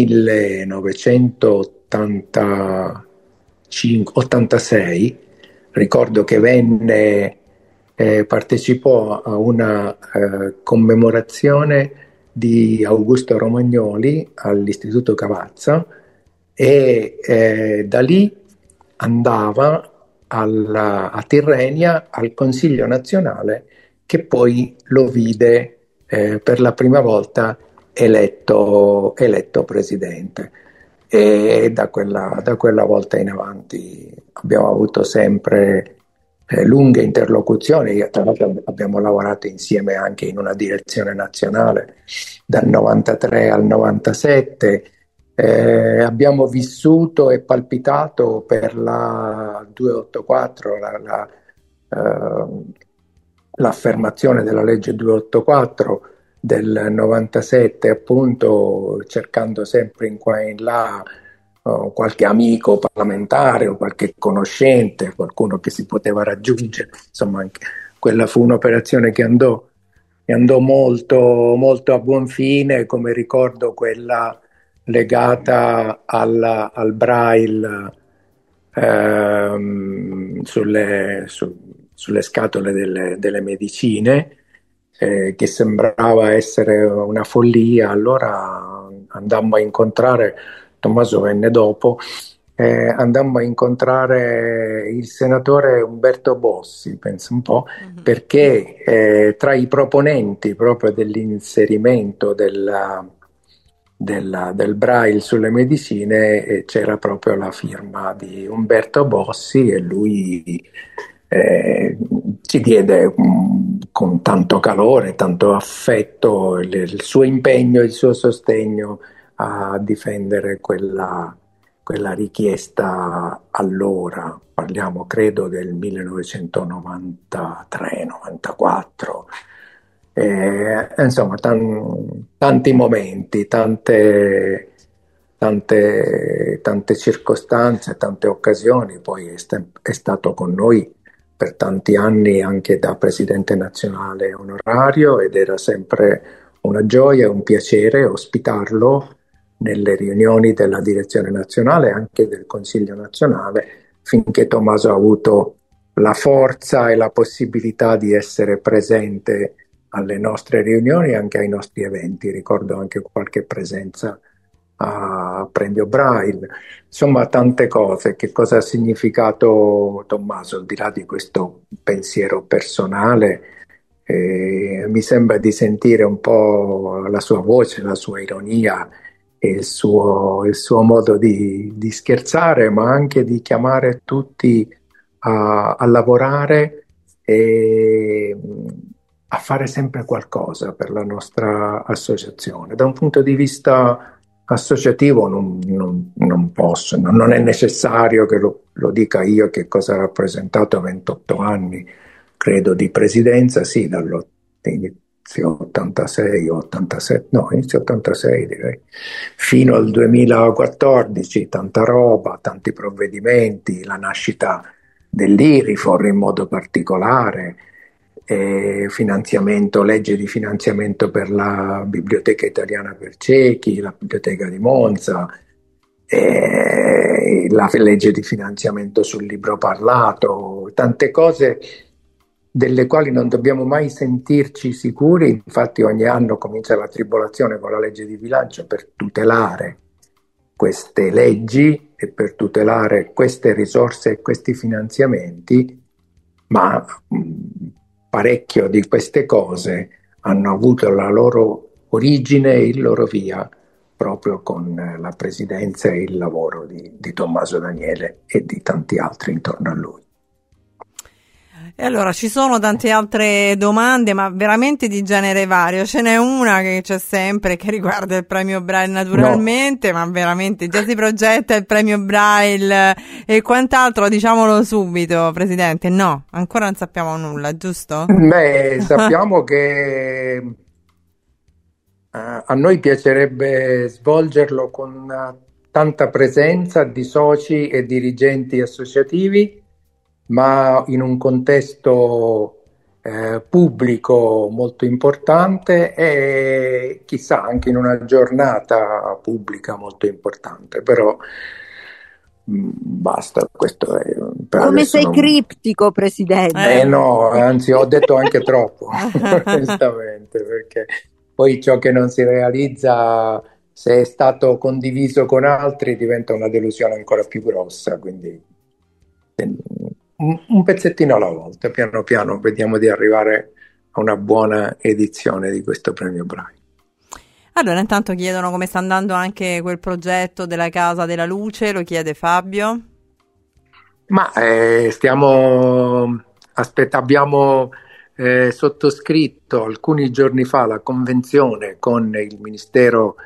Speaker 5: millenovecentottantacinque-ottantasei. Ricordo che venne, eh, partecipò a una eh, commemorazione di Augusto Romagnoli all'Istituto Cavazza e eh, da lì andava alla, a Tirrenia al Consiglio nazionale, che poi lo vide Eh, per la prima volta eletto, eletto presidente, e da quella, da quella volta in avanti abbiamo avuto sempre eh, lunghe interlocuzioni. Tra l'altro abbiamo lavorato insieme anche in una direzione nazionale dal novantatré al novantasette, eh, abbiamo vissuto e palpitato per la duecentoottantaquattro, la, la uh, l'affermazione della legge duecentoottantaquattro del novantasette, appunto, cercando sempre in qua e in là uh, qualche amico parlamentare o qualche conoscente, qualcuno che si poteva raggiungere. Insomma, anche quella fu un'operazione che andò, che andò molto, molto a buon fine, come ricordo quella legata alla, al Braille ehm, sulle, su, sulle scatole delle, delle medicine, eh, che sembrava essere una follia. Allora andammo a incontrare, Tommaso venne dopo, eh, andammo a incontrare il senatore Umberto Bossi, pensa un po', mm-hmm. perché eh, tra i proponenti proprio dell'inserimento della, della, del Braille sulle medicine eh, c'era proprio la firma di Umberto Bossi, e lui Eh, ci diede um, con tanto calore, tanto affetto il, il suo impegno, il suo sostegno a difendere quella, quella richiesta. Allora parliamo credo del millenovecentonovantatré novantaquattro, eh, insomma tan, tanti momenti, tante tante, tante circostanze, tante occasioni. Poi è, st- è stato con noi per tanti anni anche da presidente nazionale onorario, ed era sempre una gioia e un piacere ospitarlo nelle riunioni della direzione nazionale e anche del Consiglio nazionale, finché Tommaso ha avuto la forza e la possibilità di essere presente alle nostre riunioni e anche ai nostri eventi. Ricordo anche qualche presenza a Premio Braille, insomma tante cose. Che cosa ha significato Tommaso, al di là di questo pensiero personale? Eh, mi sembra di sentire un po' la sua voce, la sua ironia e il suo, il suo modo di, di scherzare, ma anche di chiamare tutti a, a lavorare e a fare sempre qualcosa per la nostra associazione. Da un punto di vista associativo non, non, non posso, non, non è necessario che lo, lo dica io che cosa ha rappresentato ventotto anni, credo, di presidenza. Sì, dallo, inizio ottantasei o ottantasette, no, inizio ottantasei direi, fino al duemilaquattordici, tanta roba, tanti provvedimenti, la nascita dell'Irifor in modo particolare, eh, finanziamento, legge di finanziamento per la Biblioteca Italiana per Ciechi, la Biblioteca di Monza, eh, la legge di finanziamento sul libro parlato, tante cose delle quali non dobbiamo mai sentirci sicuri. Infatti ogni anno comincia la tribolazione con la legge di bilancio per tutelare queste leggi e per tutelare queste risorse e questi finanziamenti, ma mh, parecchio di queste cose hanno avuto la loro origine e il loro via proprio con la presidenza e il lavoro di, di Tommaso Daniele e di tanti altri intorno a lui.
Speaker 2: E allora ci sono tante altre domande, ma veramente di genere vario. Ce n'è una che c'è sempre, che riguarda il premio Braille naturalmente, no. Ma veramente già si progetta il premio Braille e quant'altro, diciamolo subito, Presidente. No, ancora non sappiamo nulla, giusto?
Speaker 5: Beh, sappiamo che uh, a noi piacerebbe svolgerlo con uh, tanta presenza di soci e dirigenti associativi, ma in un contesto eh, pubblico molto importante e chissà anche in una giornata pubblica molto importante, però mh, basta, questo è per
Speaker 4: come sei
Speaker 5: non...
Speaker 4: criptico, Presidente.
Speaker 5: Eh no, anzi ho detto anche troppo, onestamente, perché poi ciò che non si realizza, se è stato condiviso con altri, diventa una delusione ancora più grossa, quindi un pezzettino alla volta, piano piano vediamo di arrivare a una buona edizione di questo premio Braille.
Speaker 2: Allora, intanto chiedono come sta andando anche quel progetto della Casa della Luce, lo chiede Fabio.
Speaker 5: Ma eh, stiamo aspetta, abbiamo eh, sottoscritto alcuni giorni fa la convenzione con il Ministero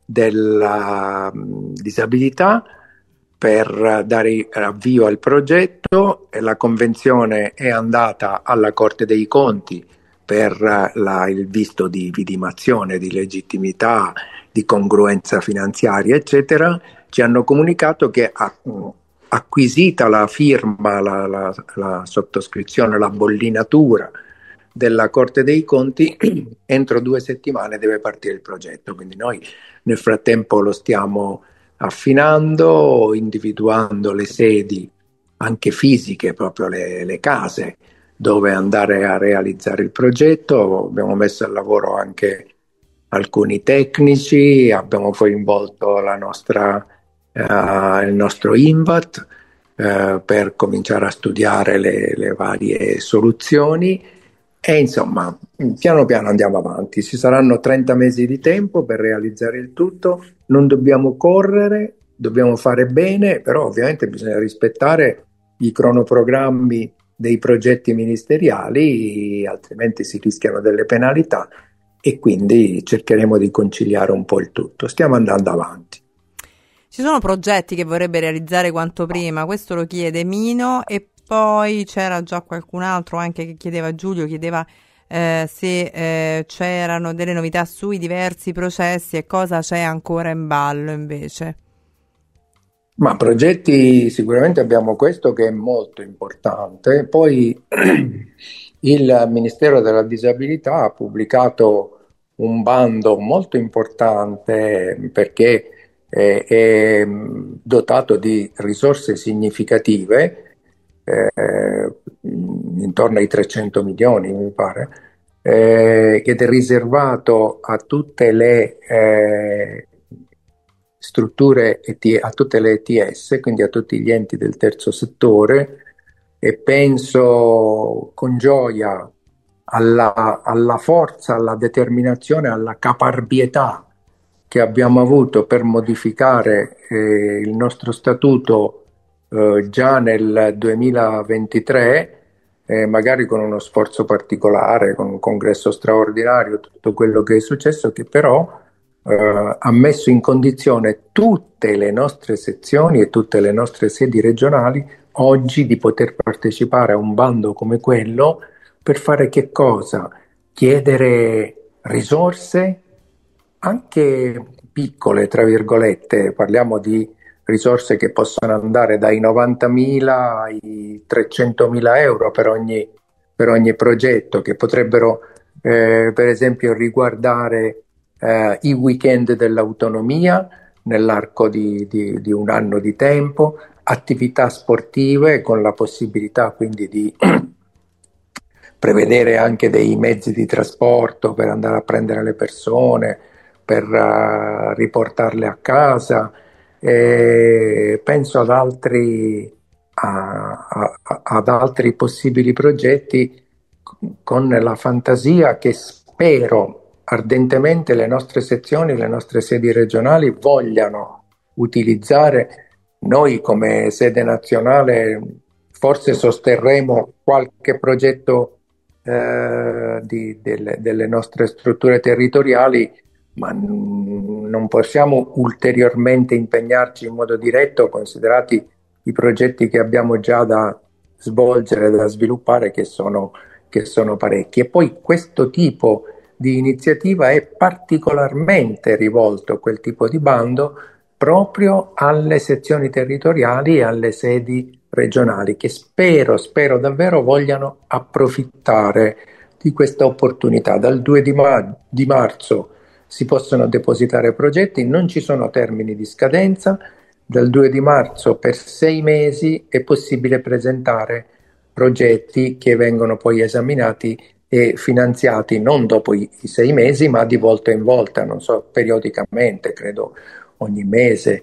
Speaker 5: della um, Disabilità per dare avvio al progetto. La convenzione è andata alla Corte dei Conti per la, il visto di vidimazione, di legittimità, di congruenza finanziaria, eccetera. Ci hanno comunicato che acquisita la firma, la, la, la sottoscrizione, la bollinatura della Corte dei Conti, entro due settimane deve partire il progetto. Quindi noi nel frattempo lo stiamo affinando, individuando le sedi anche fisiche, proprio le, le case dove andare a realizzare il progetto. Abbiamo messo al lavoro anche alcuni tecnici, abbiamo coinvolto la nostra, uh, il nostro INVAT uh, per cominciare a studiare le, le varie soluzioni e insomma piano piano andiamo avanti. Ci saranno trenta mesi di tempo per realizzare il tutto. Non dobbiamo correre, dobbiamo fare bene, però ovviamente bisogna rispettare i cronoprogrammi dei progetti ministeriali, altrimenti si rischiano delle penalità e quindi cercheremo di conciliare un po' il tutto. Stiamo andando avanti.
Speaker 2: Ci sono progetti che vorrebbe realizzare quanto prima, questo lo chiede Mino, e poi c'era già qualcun altro anche che chiedeva, Giulio chiedeva Eh, se eh, c'erano delle novità sui diversi processi e cosa c'è ancora in ballo invece.
Speaker 5: Ma progetti sicuramente abbiamo questo che è molto importante. Poi il Ministero della Disabilità ha pubblicato un bando molto importante perché è, è dotato di risorse significative, Eh, intorno ai trecento milioni mi pare, eh, ed è riservato a tutte le eh, strutture E T, a tutte le E T S, quindi a tutti gli enti del terzo settore, e penso con gioia alla, alla forza, alla determinazione, alla caparbietà che abbiamo avuto per modificare eh, il nostro statuto Uh, già nel duemilaventitré, eh, magari con uno sforzo particolare, con un congresso straordinario, tutto quello che è successo, che però uh, ha messo in condizione tutte le nostre sezioni e tutte le nostre sedi regionali oggi di poter partecipare a un bando come quello per fare che cosa? chiedere risorse anche piccole, tra virgolette, parliamo di risorse che possono andare dai novantamila ai trecentomila euro per ogni, per ogni progetto, che potrebbero eh, per esempio riguardare eh, i weekend dell'autonomia nell'arco di, di, di un anno di tempo, attività sportive con la possibilità quindi di prevedere anche dei mezzi di trasporto per andare a prendere le persone, per uh, riportarle a casa. E penso ad altri, a, a, ad altri possibili progetti con la fantasia che spero ardentemente le nostre sezioni, le nostre sedi regionali vogliano utilizzare. Noi come sede nazionale forse sosterremo qualche progetto eh, di, delle, delle nostre strutture territoriali, ma n- non possiamo ulteriormente impegnarci in modo diretto, considerati i progetti che abbiamo già da svolgere, da sviluppare, che sono, che sono parecchi. E poi questo tipo di iniziativa è particolarmente rivolto, quel tipo di bando, proprio alle sezioni territoriali e alle sedi regionali, che spero, spero davvero vogliano approfittare di questa opportunità. Dal due di, ma- di marzo si possono depositare progetti, non ci sono termini di scadenza. Dal due di marzo per sei mesi è possibile presentare progetti che vengono poi esaminati e finanziati non dopo i, i sei mesi, ma di volta in volta, non so, periodicamente, credo ogni mese.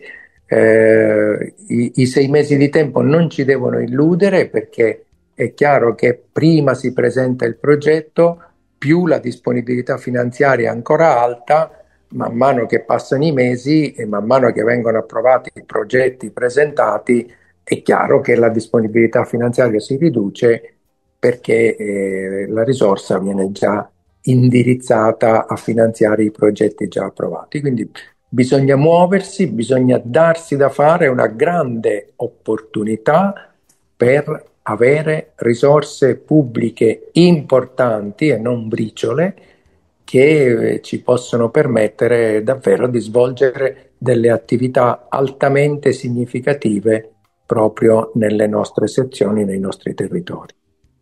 Speaker 5: Eh, i, i sei mesi di tempo non ci devono illudere, perché è chiaro che prima si presenta il progetto, più la disponibilità finanziaria è ancora alta. Man mano che passano i mesi e man mano che vengono approvati i progetti presentati, è chiaro che la disponibilità finanziaria si riduce, perché eh, la risorsa viene già indirizzata a finanziare i progetti già approvati. Quindi bisogna muoversi, bisogna darsi da fare, è una grande opportunità per avere risorse pubbliche importanti e non briciole, che ci possono permettere davvero di svolgere delle attività altamente significative proprio nelle nostre sezioni, nei nostri territori.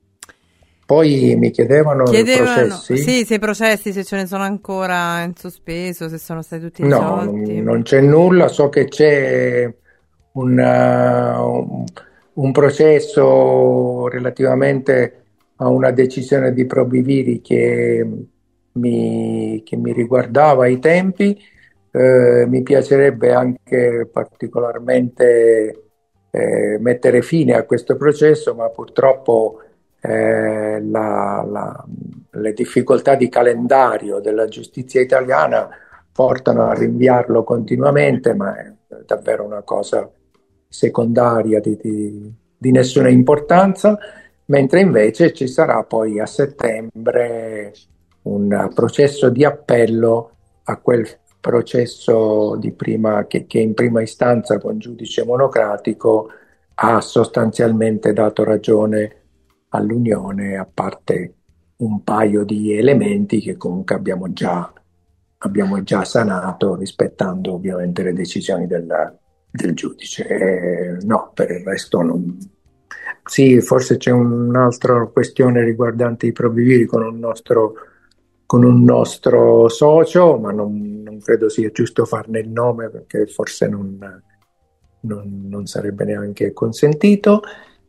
Speaker 5: Poi mi chiedevano,
Speaker 2: Chiedevano,
Speaker 5: i processi?
Speaker 2: sì, se i processi, se ce ne sono ancora in sospeso, se sono stati tutti
Speaker 5: No,
Speaker 2: risolti.
Speaker 5: non, non c'è nulla, so che c'è una, un, un processo relativamente a una decisione di Probiviri che mi, che mi riguardava ai tempi. Eh, mi piacerebbe anche particolarmente eh, mettere fine a questo processo, ma purtroppo eh, la, la, le difficoltà di calendario della giustizia italiana portano a rinviarlo continuamente, ma è davvero una cosa secondaria di, di, di nessuna importanza, mentre invece ci sarà poi a settembre un processo di appello a quel processo di prima, che, che in prima istanza con giudice monocratico ha sostanzialmente dato ragione all'Unione, a parte un paio di elementi che comunque abbiamo già, abbiamo già sanato, rispettando ovviamente le decisioni del, del giudice. Eh, no, per il resto non. Sì, forse c'è un'altra questione riguardante i Probiviri con un nostro con un nostro socio, ma non, non credo sia giusto farne il nome, perché forse non, non, non sarebbe neanche consentito,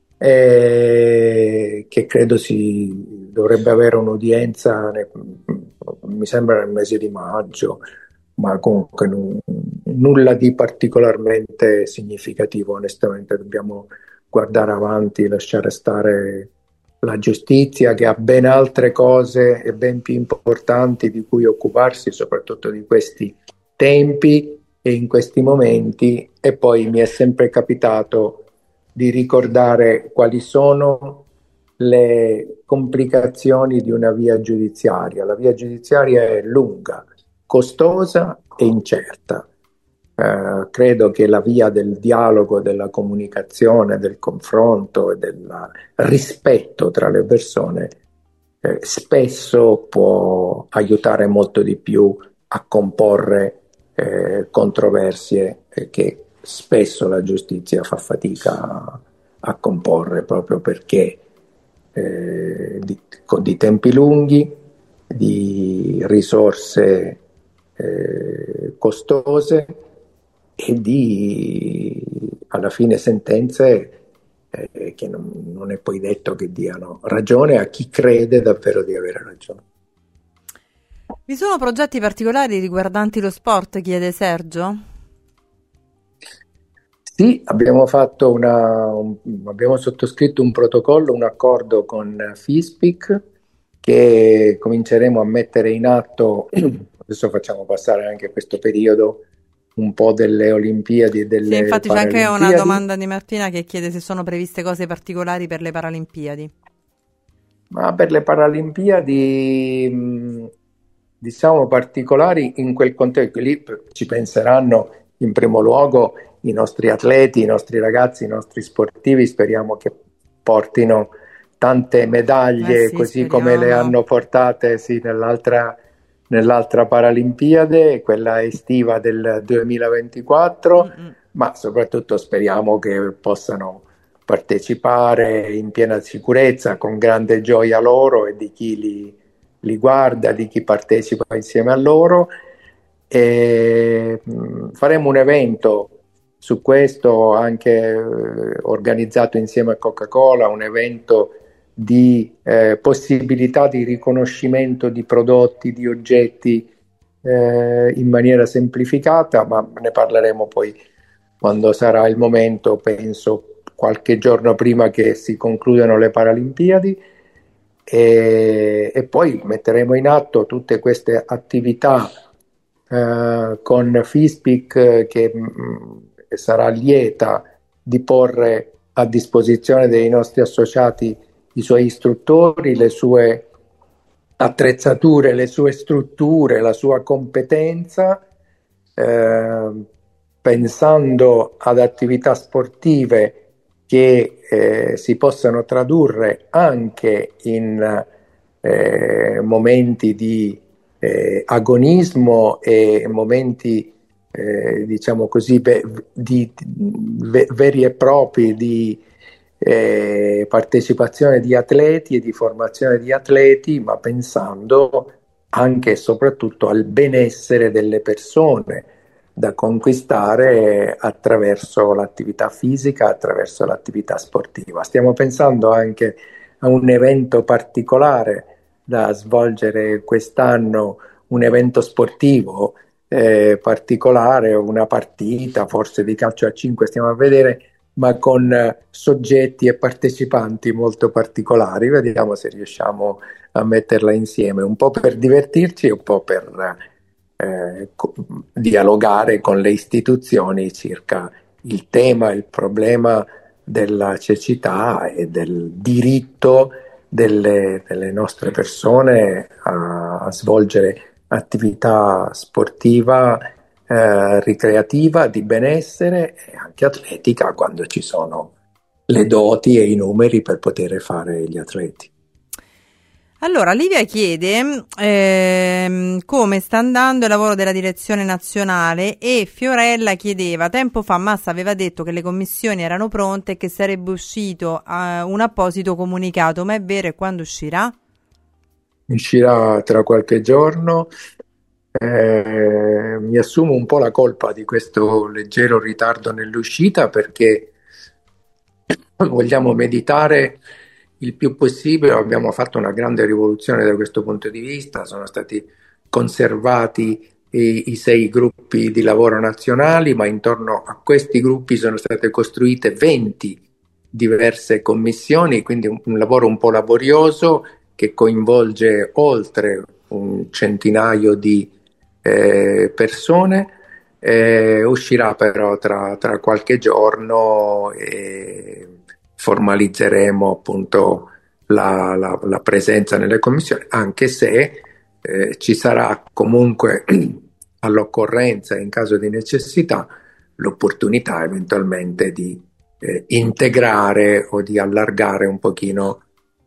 Speaker 5: eh, che credo si dovrebbe avere un'udienza, ne, mi sembra nel mese di maggio, ma comunque non, nulla di particolarmente significativo. Onestamente dobbiamo guardare avanti, lasciare stare la giustizia, che ha ben altre cose e ben più importanti di cui occuparsi, soprattutto di questi tempi e in questi momenti. E poi mi è sempre capitato di ricordare quali sono le complicazioni di una via giudiziaria. La via giudiziaria è lunga, costosa e incerta. Eh, credo che la via del dialogo, della comunicazione, del confronto e del rispetto tra le persone eh, spesso può aiutare molto di più a comporre eh, controversie eh, che spesso la giustizia fa fatica a, a comporre, proprio perché eh, di, di tempi lunghi, di risorse eh, costose e di alla fine sentenze eh, che non, non è poi detto che diano ragione a chi crede davvero di avere ragione.
Speaker 2: Vi sono progetti particolari riguardanti lo sport, chiede Sergio?
Speaker 5: Sì, abbiamo fatto una, un, abbiamo sottoscritto un protocollo, un accordo con FISPIC che cominceremo a mettere in atto. Adesso facciamo passare anche questo periodo un po' delle Olimpiadi e delle
Speaker 2: Sì, infatti c'è anche
Speaker 5: Paralimpiadi.
Speaker 2: una domanda di Martina che chiede se sono previste cose particolari per le Paralimpiadi.
Speaker 5: Ma per le Paralimpiadi, mh, diciamo particolari in quel contesto, lì ci penseranno in primo luogo i nostri atleti, i nostri ragazzi, i nostri sportivi, speriamo che portino tante medaglie,
Speaker 2: Eh sì,
Speaker 5: così
Speaker 2: speriamo.
Speaker 5: come le hanno portate sì, nell'altra, nell'altra Paralimpiade, quella estiva del duemilaventiquattro,
Speaker 2: Mm-mm.
Speaker 5: ma soprattutto speriamo che possano partecipare in piena sicurezza, con grande gioia loro e di chi li, li guarda, di chi partecipa insieme a loro. E, mh, faremo un evento su questo anche eh, organizzato insieme a Coca-Cola, un evento di eh, possibilità di riconoscimento di prodotti, di oggetti eh, in maniera semplificata, ma ne parleremo poi quando sarà il momento, penso qualche giorno prima che si concludano le Paralimpiadi, e, e poi metteremo in atto tutte queste attività eh, con FISPIC che mh, sarà lieta di porre a disposizione dei nostri associati i suoi istruttori, le sue attrezzature, le sue strutture, la sua competenza, eh, pensando ad attività sportive che eh, si possano tradurre anche in eh, momenti di eh, agonismo e momenti eh, diciamo così ve- di, ve- veri e propri di eh, partecipazione di atleti e di formazione di atleti, ma pensando anche e soprattutto al benessere delle persone da conquistare attraverso l'attività fisica, attraverso l'attività sportiva. Stiamo pensando anche a un evento particolare da svolgere quest'anno, un evento sportivo eh, particolare, una partita forse di calcio a cinque, stiamo a vedere, ma con eh, soggetti e partecipanti molto particolari. Vediamo se riusciamo a metterla insieme, un po' per divertirci e un po' per eh, co- dialogare con le istituzioni circa il tema, il problema della cecità e del diritto delle, delle nostre persone a, a svolgere attività sportiva, eh, ricreativa, di benessere e anche atletica quando ci sono le doti e i numeri per poter fare gli atleti.
Speaker 2: Allora, Livia chiede ehm, come sta andando il lavoro della direzione nazionale, e Fiorella chiedeva: tempo fa Massa aveva detto che le commissioni erano pronte e che sarebbe uscito uh, un apposito comunicato, ma è vero, e quando uscirà?
Speaker 5: Uscirà tra qualche giorno. Eh, mi assumo un po' la colpa di questo leggero ritardo nell'uscita, perché vogliamo meditare il più possibile. Abbiamo fatto una grande rivoluzione da questo punto di vista, sono stati conservati i, i sei gruppi di lavoro nazionali, ma intorno a questi gruppi sono state costruite venti diverse commissioni, quindi un, un lavoro un po' laborioso che coinvolge oltre un centinaio di eh, persone. Eh, uscirà però tra, tra qualche giorno e formalizzeremo appunto la, la, la presenza nelle commissioni, anche se eh, ci sarà comunque all'occorrenza, in caso di necessità, l'opportunità eventualmente di eh, integrare o di allargare un pochino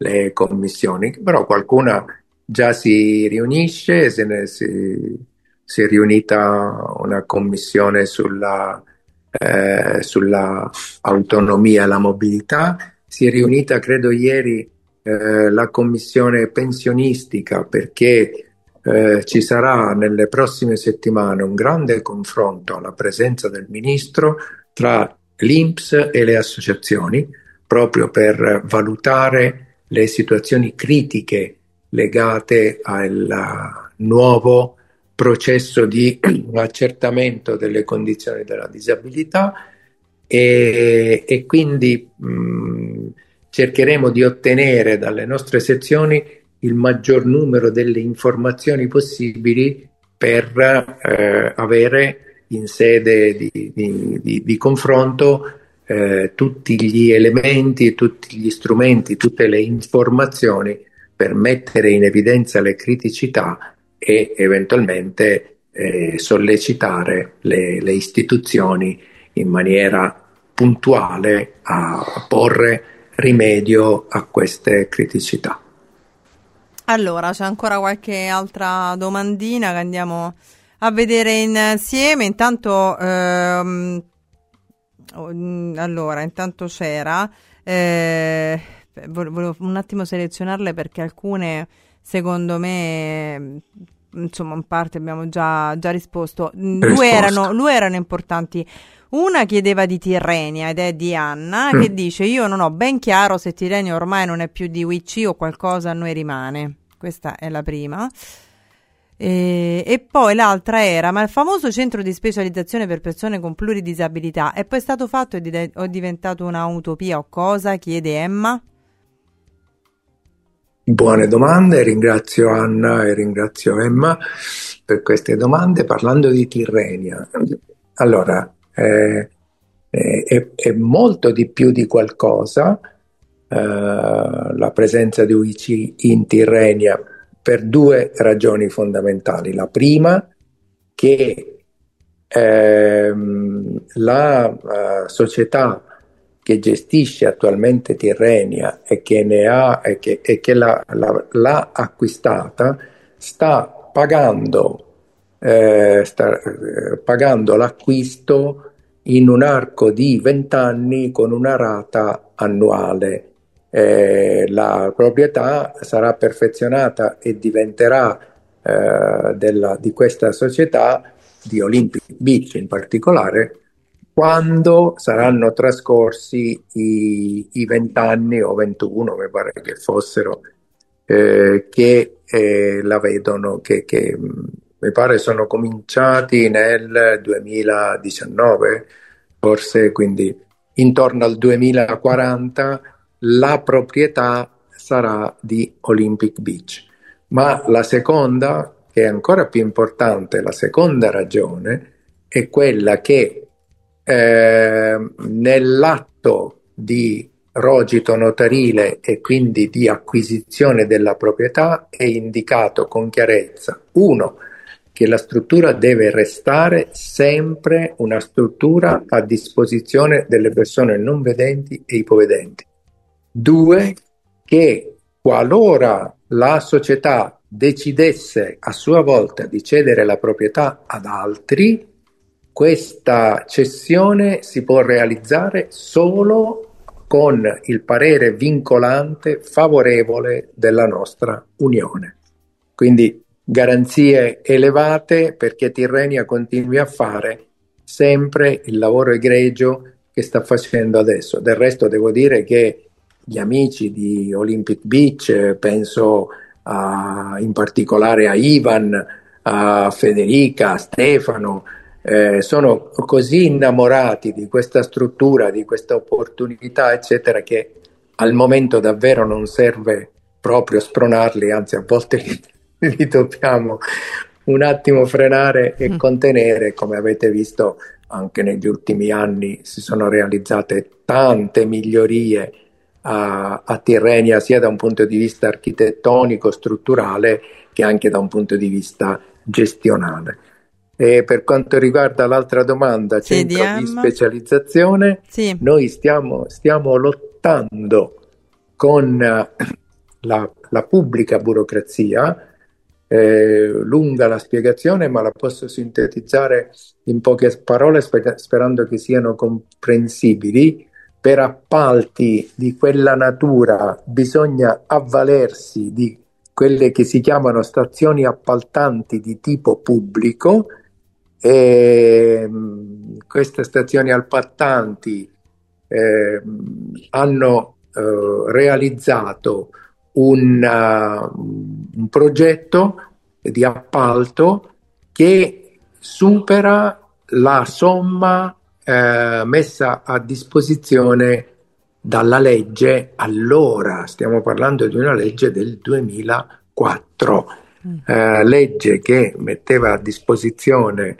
Speaker 5: le commissioni, però qualcuna già si riunisce, se ne, si, si è riunita una commissione sulla, eh, sulla autonomia e la mobilità, si è riunita credo ieri eh, la commissione pensionistica, perché eh, ci sarà nelle prossime settimane un grande confronto alla presenza del ministro tra l'I N P S e le associazioni, proprio per valutare le situazioni critiche legate al nuovo processo di accertamento delle condizioni della disabilità e, e quindi mh, cercheremo di ottenere dalle nostre sezioni il maggior numero delle informazioni possibili per eh, avere in sede di, di, di, di confronto eh, tutti gli elementi, tutti gli strumenti, tutte le informazioni per mettere in evidenza le criticità e eventualmente eh, sollecitare le, le istituzioni in maniera puntuale a porre rimedio a queste criticità.
Speaker 2: Allora, c'è ancora qualche altra domandina che andiamo a vedere insieme. Intanto, ehm, allora, intanto c'era, eh, volevo un attimo selezionarle perché alcune, secondo me, insomma, in parte abbiamo già, già risposto. Due erano, due erano importanti. Una chiedeva di Tirrenia ed è di Anna, mm. che dice: io non ho ben chiaro se Tirrenia ormai non è più di U I C o qualcosa a noi rimane. Questa è la prima. E, e poi l'altra era: ma il famoso centro di specializzazione per persone con pluridisabilità è poi stato fatto ed è diventato una utopia o cosa? Chiede Emma.
Speaker 5: Buone domande, ringrazio Anna e ringrazio Emma per queste domande. Parlando di Tirrenia, allora eh, è, è molto di più di qualcosa eh, la presenza di U I C in Tirrenia per due ragioni fondamentali. La prima, che ehm, la uh, società che gestisce attualmente Tirrenia e che ne ha e che, e che l'ha, l'ha, l'ha acquistata sta pagando eh, sta eh, pagando l'acquisto in un arco di vent'anni con una rata annuale. Eh, la proprietà sarà perfezionata e diventerà eh, della, di questa società, di Olympic Beach in particolare, quando saranno trascorsi i vent'anni o ventuno, mi pare che fossero, eh, che eh, la vedono, che, che mi pare sono cominciati nel duemiladiciannove, forse, quindi intorno al duemilaquaranta la proprietà sarà di Olympic Beach. Ma la seconda, che è ancora più importante, la seconda ragione è quella che Eh, nell'atto di rogito notarile e quindi di acquisizione della proprietà è indicato con chiarezza: uno, che la struttura deve restare sempre una struttura a disposizione delle persone non vedenti e ipovedenti; due, che qualora la società decidesse a sua volta di cedere la proprietà ad altri, questa cessione si può realizzare solo con il parere vincolante favorevole della nostra Unione. Quindi garanzie elevate perché Tirrenia continui a fare sempre il lavoro egregio che sta facendo adesso. Del resto devo dire che gli amici di Olympic Beach, penso a, in particolare a Ivan, a Federica, a Stefano, Eh, sono così innamorati di questa struttura, di questa opportunità, eccetera, che al momento davvero non serve proprio spronarli, anzi a volte li, li dobbiamo un attimo frenare e contenere. Come avete visto, anche negli ultimi anni si sono realizzate tante migliorie a, a Tirrenia, sia da un punto di vista architettonico, strutturale, che anche da un punto di vista gestionale. E per quanto riguarda l'altra domanda, centro sì, di specializzazione, sì. noi stiamo, stiamo lottando con la, la pubblica burocrazia. Eh, lunga la spiegazione, ma la posso sintetizzare in poche parole sper- sperando che siano comprensibili. Per appalti di quella natura bisogna avvalersi di quelle che si chiamano stazioni appaltanti di tipo pubblico, e mh, queste stazioni appaltanti eh, hanno eh, realizzato un, uh, un progetto di appalto che supera la somma eh, messa a disposizione dalla legge. Allora stiamo parlando di una legge del duemilaquattro, mm. eh, legge che metteva a disposizione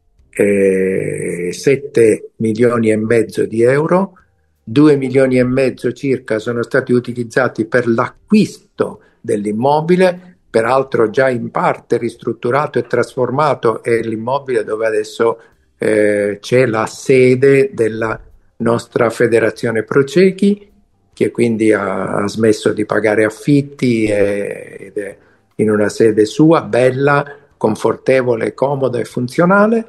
Speaker 5: eh, sette milioni e mezzo di euro. due milioni e mezzo circa sono stati utilizzati per l'acquisto dell'immobile, peraltro già in parte ristrutturato e trasformato, è l'immobile dove adesso eh, c'è la sede della nostra Federazione Procechi, che quindi ha, ha smesso di pagare affitti e, ed è in una sede sua, bella, confortevole, comoda e funzionale.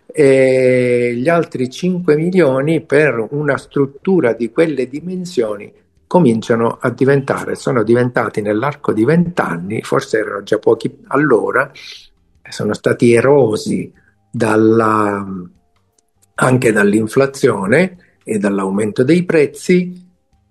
Speaker 5: E gli altri cinque milioni per una struttura di quelle dimensioni cominciano a diventare, sono diventati nell'arco di vent'anni, forse erano già pochi allora, sono stati erosi dalla, anche dall'inflazione e dall'aumento dei prezzi,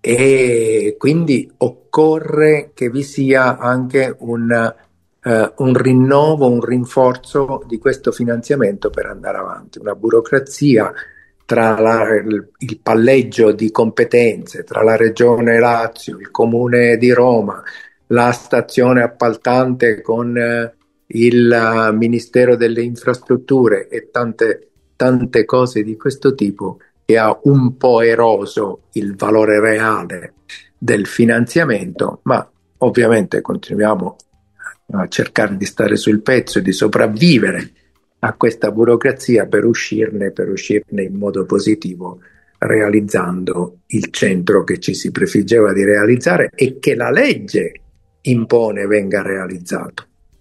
Speaker 5: e quindi occorre che vi sia anche un Uh, un rinnovo, un rinforzo di questo finanziamento per andare avanti. Una burocrazia tra la, il, il palleggio di competenze tra la Regione Lazio, il Comune di Roma, la stazione appaltante con uh, il uh, Ministero delle Infrastrutture e tante, tante cose di questo tipo, che ha un po' eroso il valore reale del finanziamento, ma ovviamente continuiamo a cercare di stare sul pezzo e di sopravvivere a questa burocrazia per uscirne, per uscirne in modo positivo, realizzando il centro che ci si prefiggeva di realizzare e che la legge impone venga realizzato.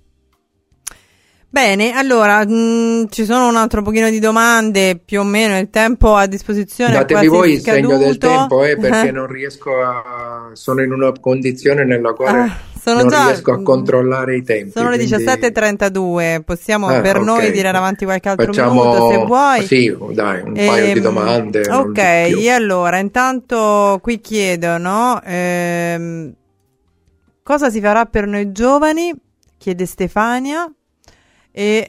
Speaker 2: Bene, allora mh, ci sono un altro pochino di domande, più o meno il tempo a disposizione
Speaker 5: datevi
Speaker 2: è quasi
Speaker 5: voi il
Speaker 2: scaduto.
Speaker 5: segno del tempo, eh, perché non riesco a sono in una condizione nella quale ah, non già, riesco a controllare i tempi.
Speaker 2: Sono le
Speaker 5: quindi...
Speaker 2: diciassette e trentadue, possiamo
Speaker 5: ah,
Speaker 2: per
Speaker 5: okay.
Speaker 2: noi tirare avanti qualche altro
Speaker 5: Facciamo...
Speaker 2: minuto se vuoi.
Speaker 5: Sì, dai, un
Speaker 2: e,
Speaker 5: paio di domande.
Speaker 2: Ok, e allora intanto qui chiedono ehm, cosa si farà per noi giovani, chiede Stefania. E,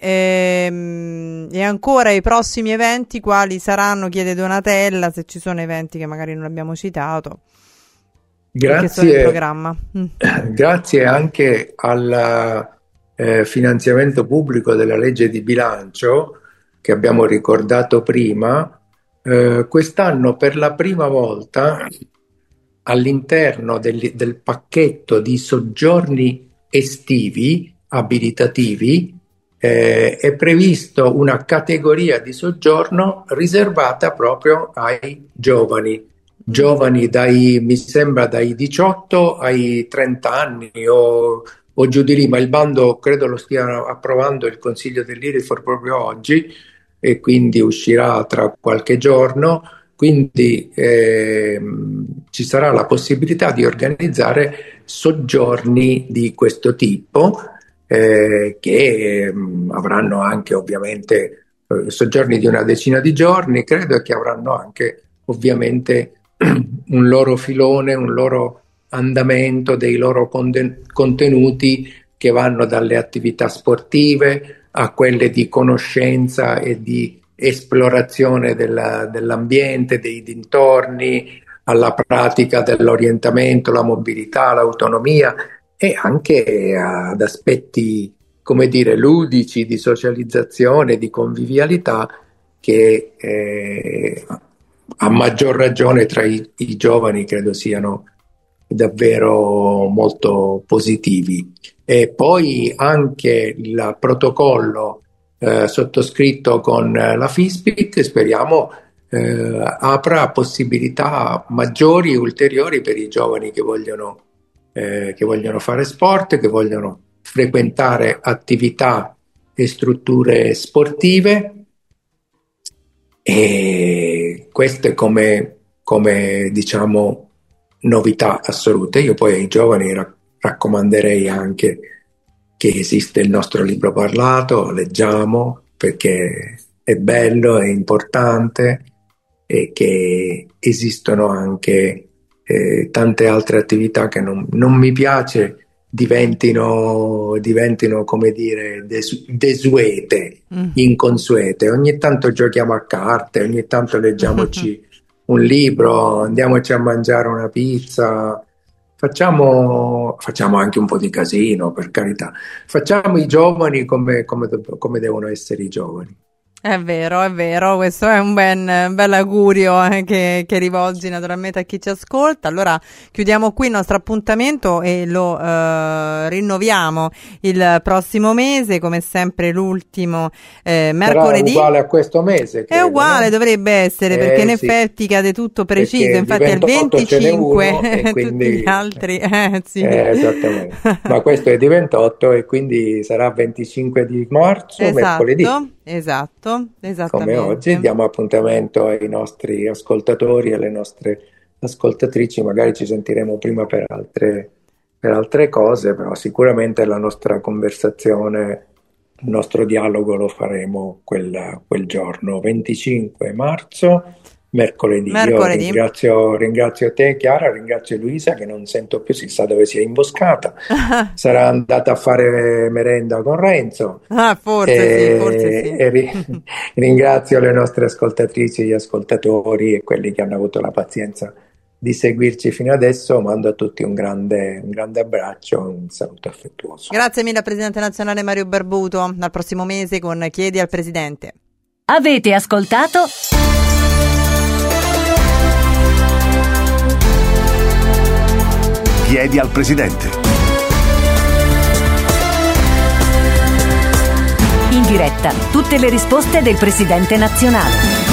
Speaker 2: ehm, e ancora i prossimi eventi quali saranno, chiede Donatella, se ci sono eventi che magari non abbiamo citato.
Speaker 5: Grazie,
Speaker 2: sono in programma. Mm.
Speaker 5: Grazie anche al eh, finanziamento pubblico della legge di bilancio che abbiamo ricordato prima, eh, quest'anno per la prima volta all'interno del, del pacchetto di soggiorni estivi abilitativi Eh, è previsto una categoria di soggiorno riservata proprio ai giovani, giovani dai, mi sembra dai diciotto ai trenta anni o, o giù di lì, ma il bando credo lo stia approvando il Consiglio dell'I R I F proprio oggi e quindi uscirà tra qualche giorno, quindi eh, ci sarà la possibilità di organizzare soggiorni di questo tipo. Eh, che mh, avranno anche ovviamente eh, soggiorni di una decina di giorni, credo, che avranno anche ovviamente un loro filone, un loro andamento, dei loro conten- contenuti che vanno dalle attività sportive a quelle di conoscenza e di esplorazione della, dell'ambiente, dei dintorni, alla pratica dell'orientamento, la mobilità, l'autonomia, e anche ad aspetti, come dire, ludici, di socializzazione, di convivialità, che eh, a maggior ragione tra i, i giovani credo siano davvero molto positivi. E poi anche il protocollo eh, sottoscritto con la FISPIC, speriamo eh, apra possibilità maggiori e ulteriori per i giovani che vogliono eh, che vogliono fare sport, che vogliono frequentare attività e strutture sportive, e queste come, come diciamo novità assolute. Io poi ai giovani ra- raccomanderei anche che esiste il nostro libro parlato, leggiamo perché è bello, è importante, e che esistono anche eh, tante altre attività che non, non mi piace diventino, diventino come dire, des- desuete, mm. inconsuete. Ogni tanto giochiamo a carte, ogni tanto leggiamoci un libro, andiamoci a mangiare una pizza, facciamo, facciamo anche un po' di casino, per carità. Facciamo i giovani come, come, come devono essere i giovani.
Speaker 2: È vero, è vero, questo è un ben, bel augurio eh, che, che rivolgi naturalmente a chi ci ascolta. Allora chiudiamo qui il nostro appuntamento e lo eh, rinnoviamo il prossimo mese, come sempre l'ultimo eh, mercoledì.
Speaker 5: Sarà uguale a questo mese, credo,
Speaker 2: è uguale,
Speaker 5: no?
Speaker 2: dovrebbe essere,
Speaker 5: eh,
Speaker 2: perché in
Speaker 5: sì.
Speaker 2: effetti cade tutto preciso,
Speaker 5: perché
Speaker 2: infatti è il venticinque
Speaker 5: uno, e quindi,
Speaker 2: tutti gli altri eh, sì.
Speaker 5: eh, esattamente, ma questo è di ventotto e quindi sarà venticinque di marzo,
Speaker 2: esatto,
Speaker 5: mercoledì.
Speaker 2: Esatto, esattamente.
Speaker 5: Come oggi diamo appuntamento ai nostri ascoltatori e alle nostre ascoltatrici, magari ci sentiremo prima per altre, per altre cose, però sicuramente la nostra conversazione, il nostro dialogo lo faremo quel, quel giorno, venticinque marzo, mercoledì.
Speaker 2: mercoledì.
Speaker 5: Io ringrazio, ringrazio te Chiara, ringrazio Luisa che non sento più, si sa dove sia imboscata, sarà andata a fare merenda con Renzo.
Speaker 2: Ah, forse
Speaker 5: e,
Speaker 2: sì, forse sì.
Speaker 5: E ri, ringrazio le nostre ascoltatrici, gli ascoltatori e quelli che hanno avuto la pazienza di seguirci fino adesso. Mando a tutti un grande, un grande abbraccio, un saluto affettuoso.
Speaker 2: Grazie mille al Presidente Nazionale Mario Barbuto, al prossimo mese con Chiedi al Presidente.
Speaker 1: Avete ascoltato
Speaker 6: Chiedi al Presidente.
Speaker 1: In diretta tutte le risposte del Presidente nazionale.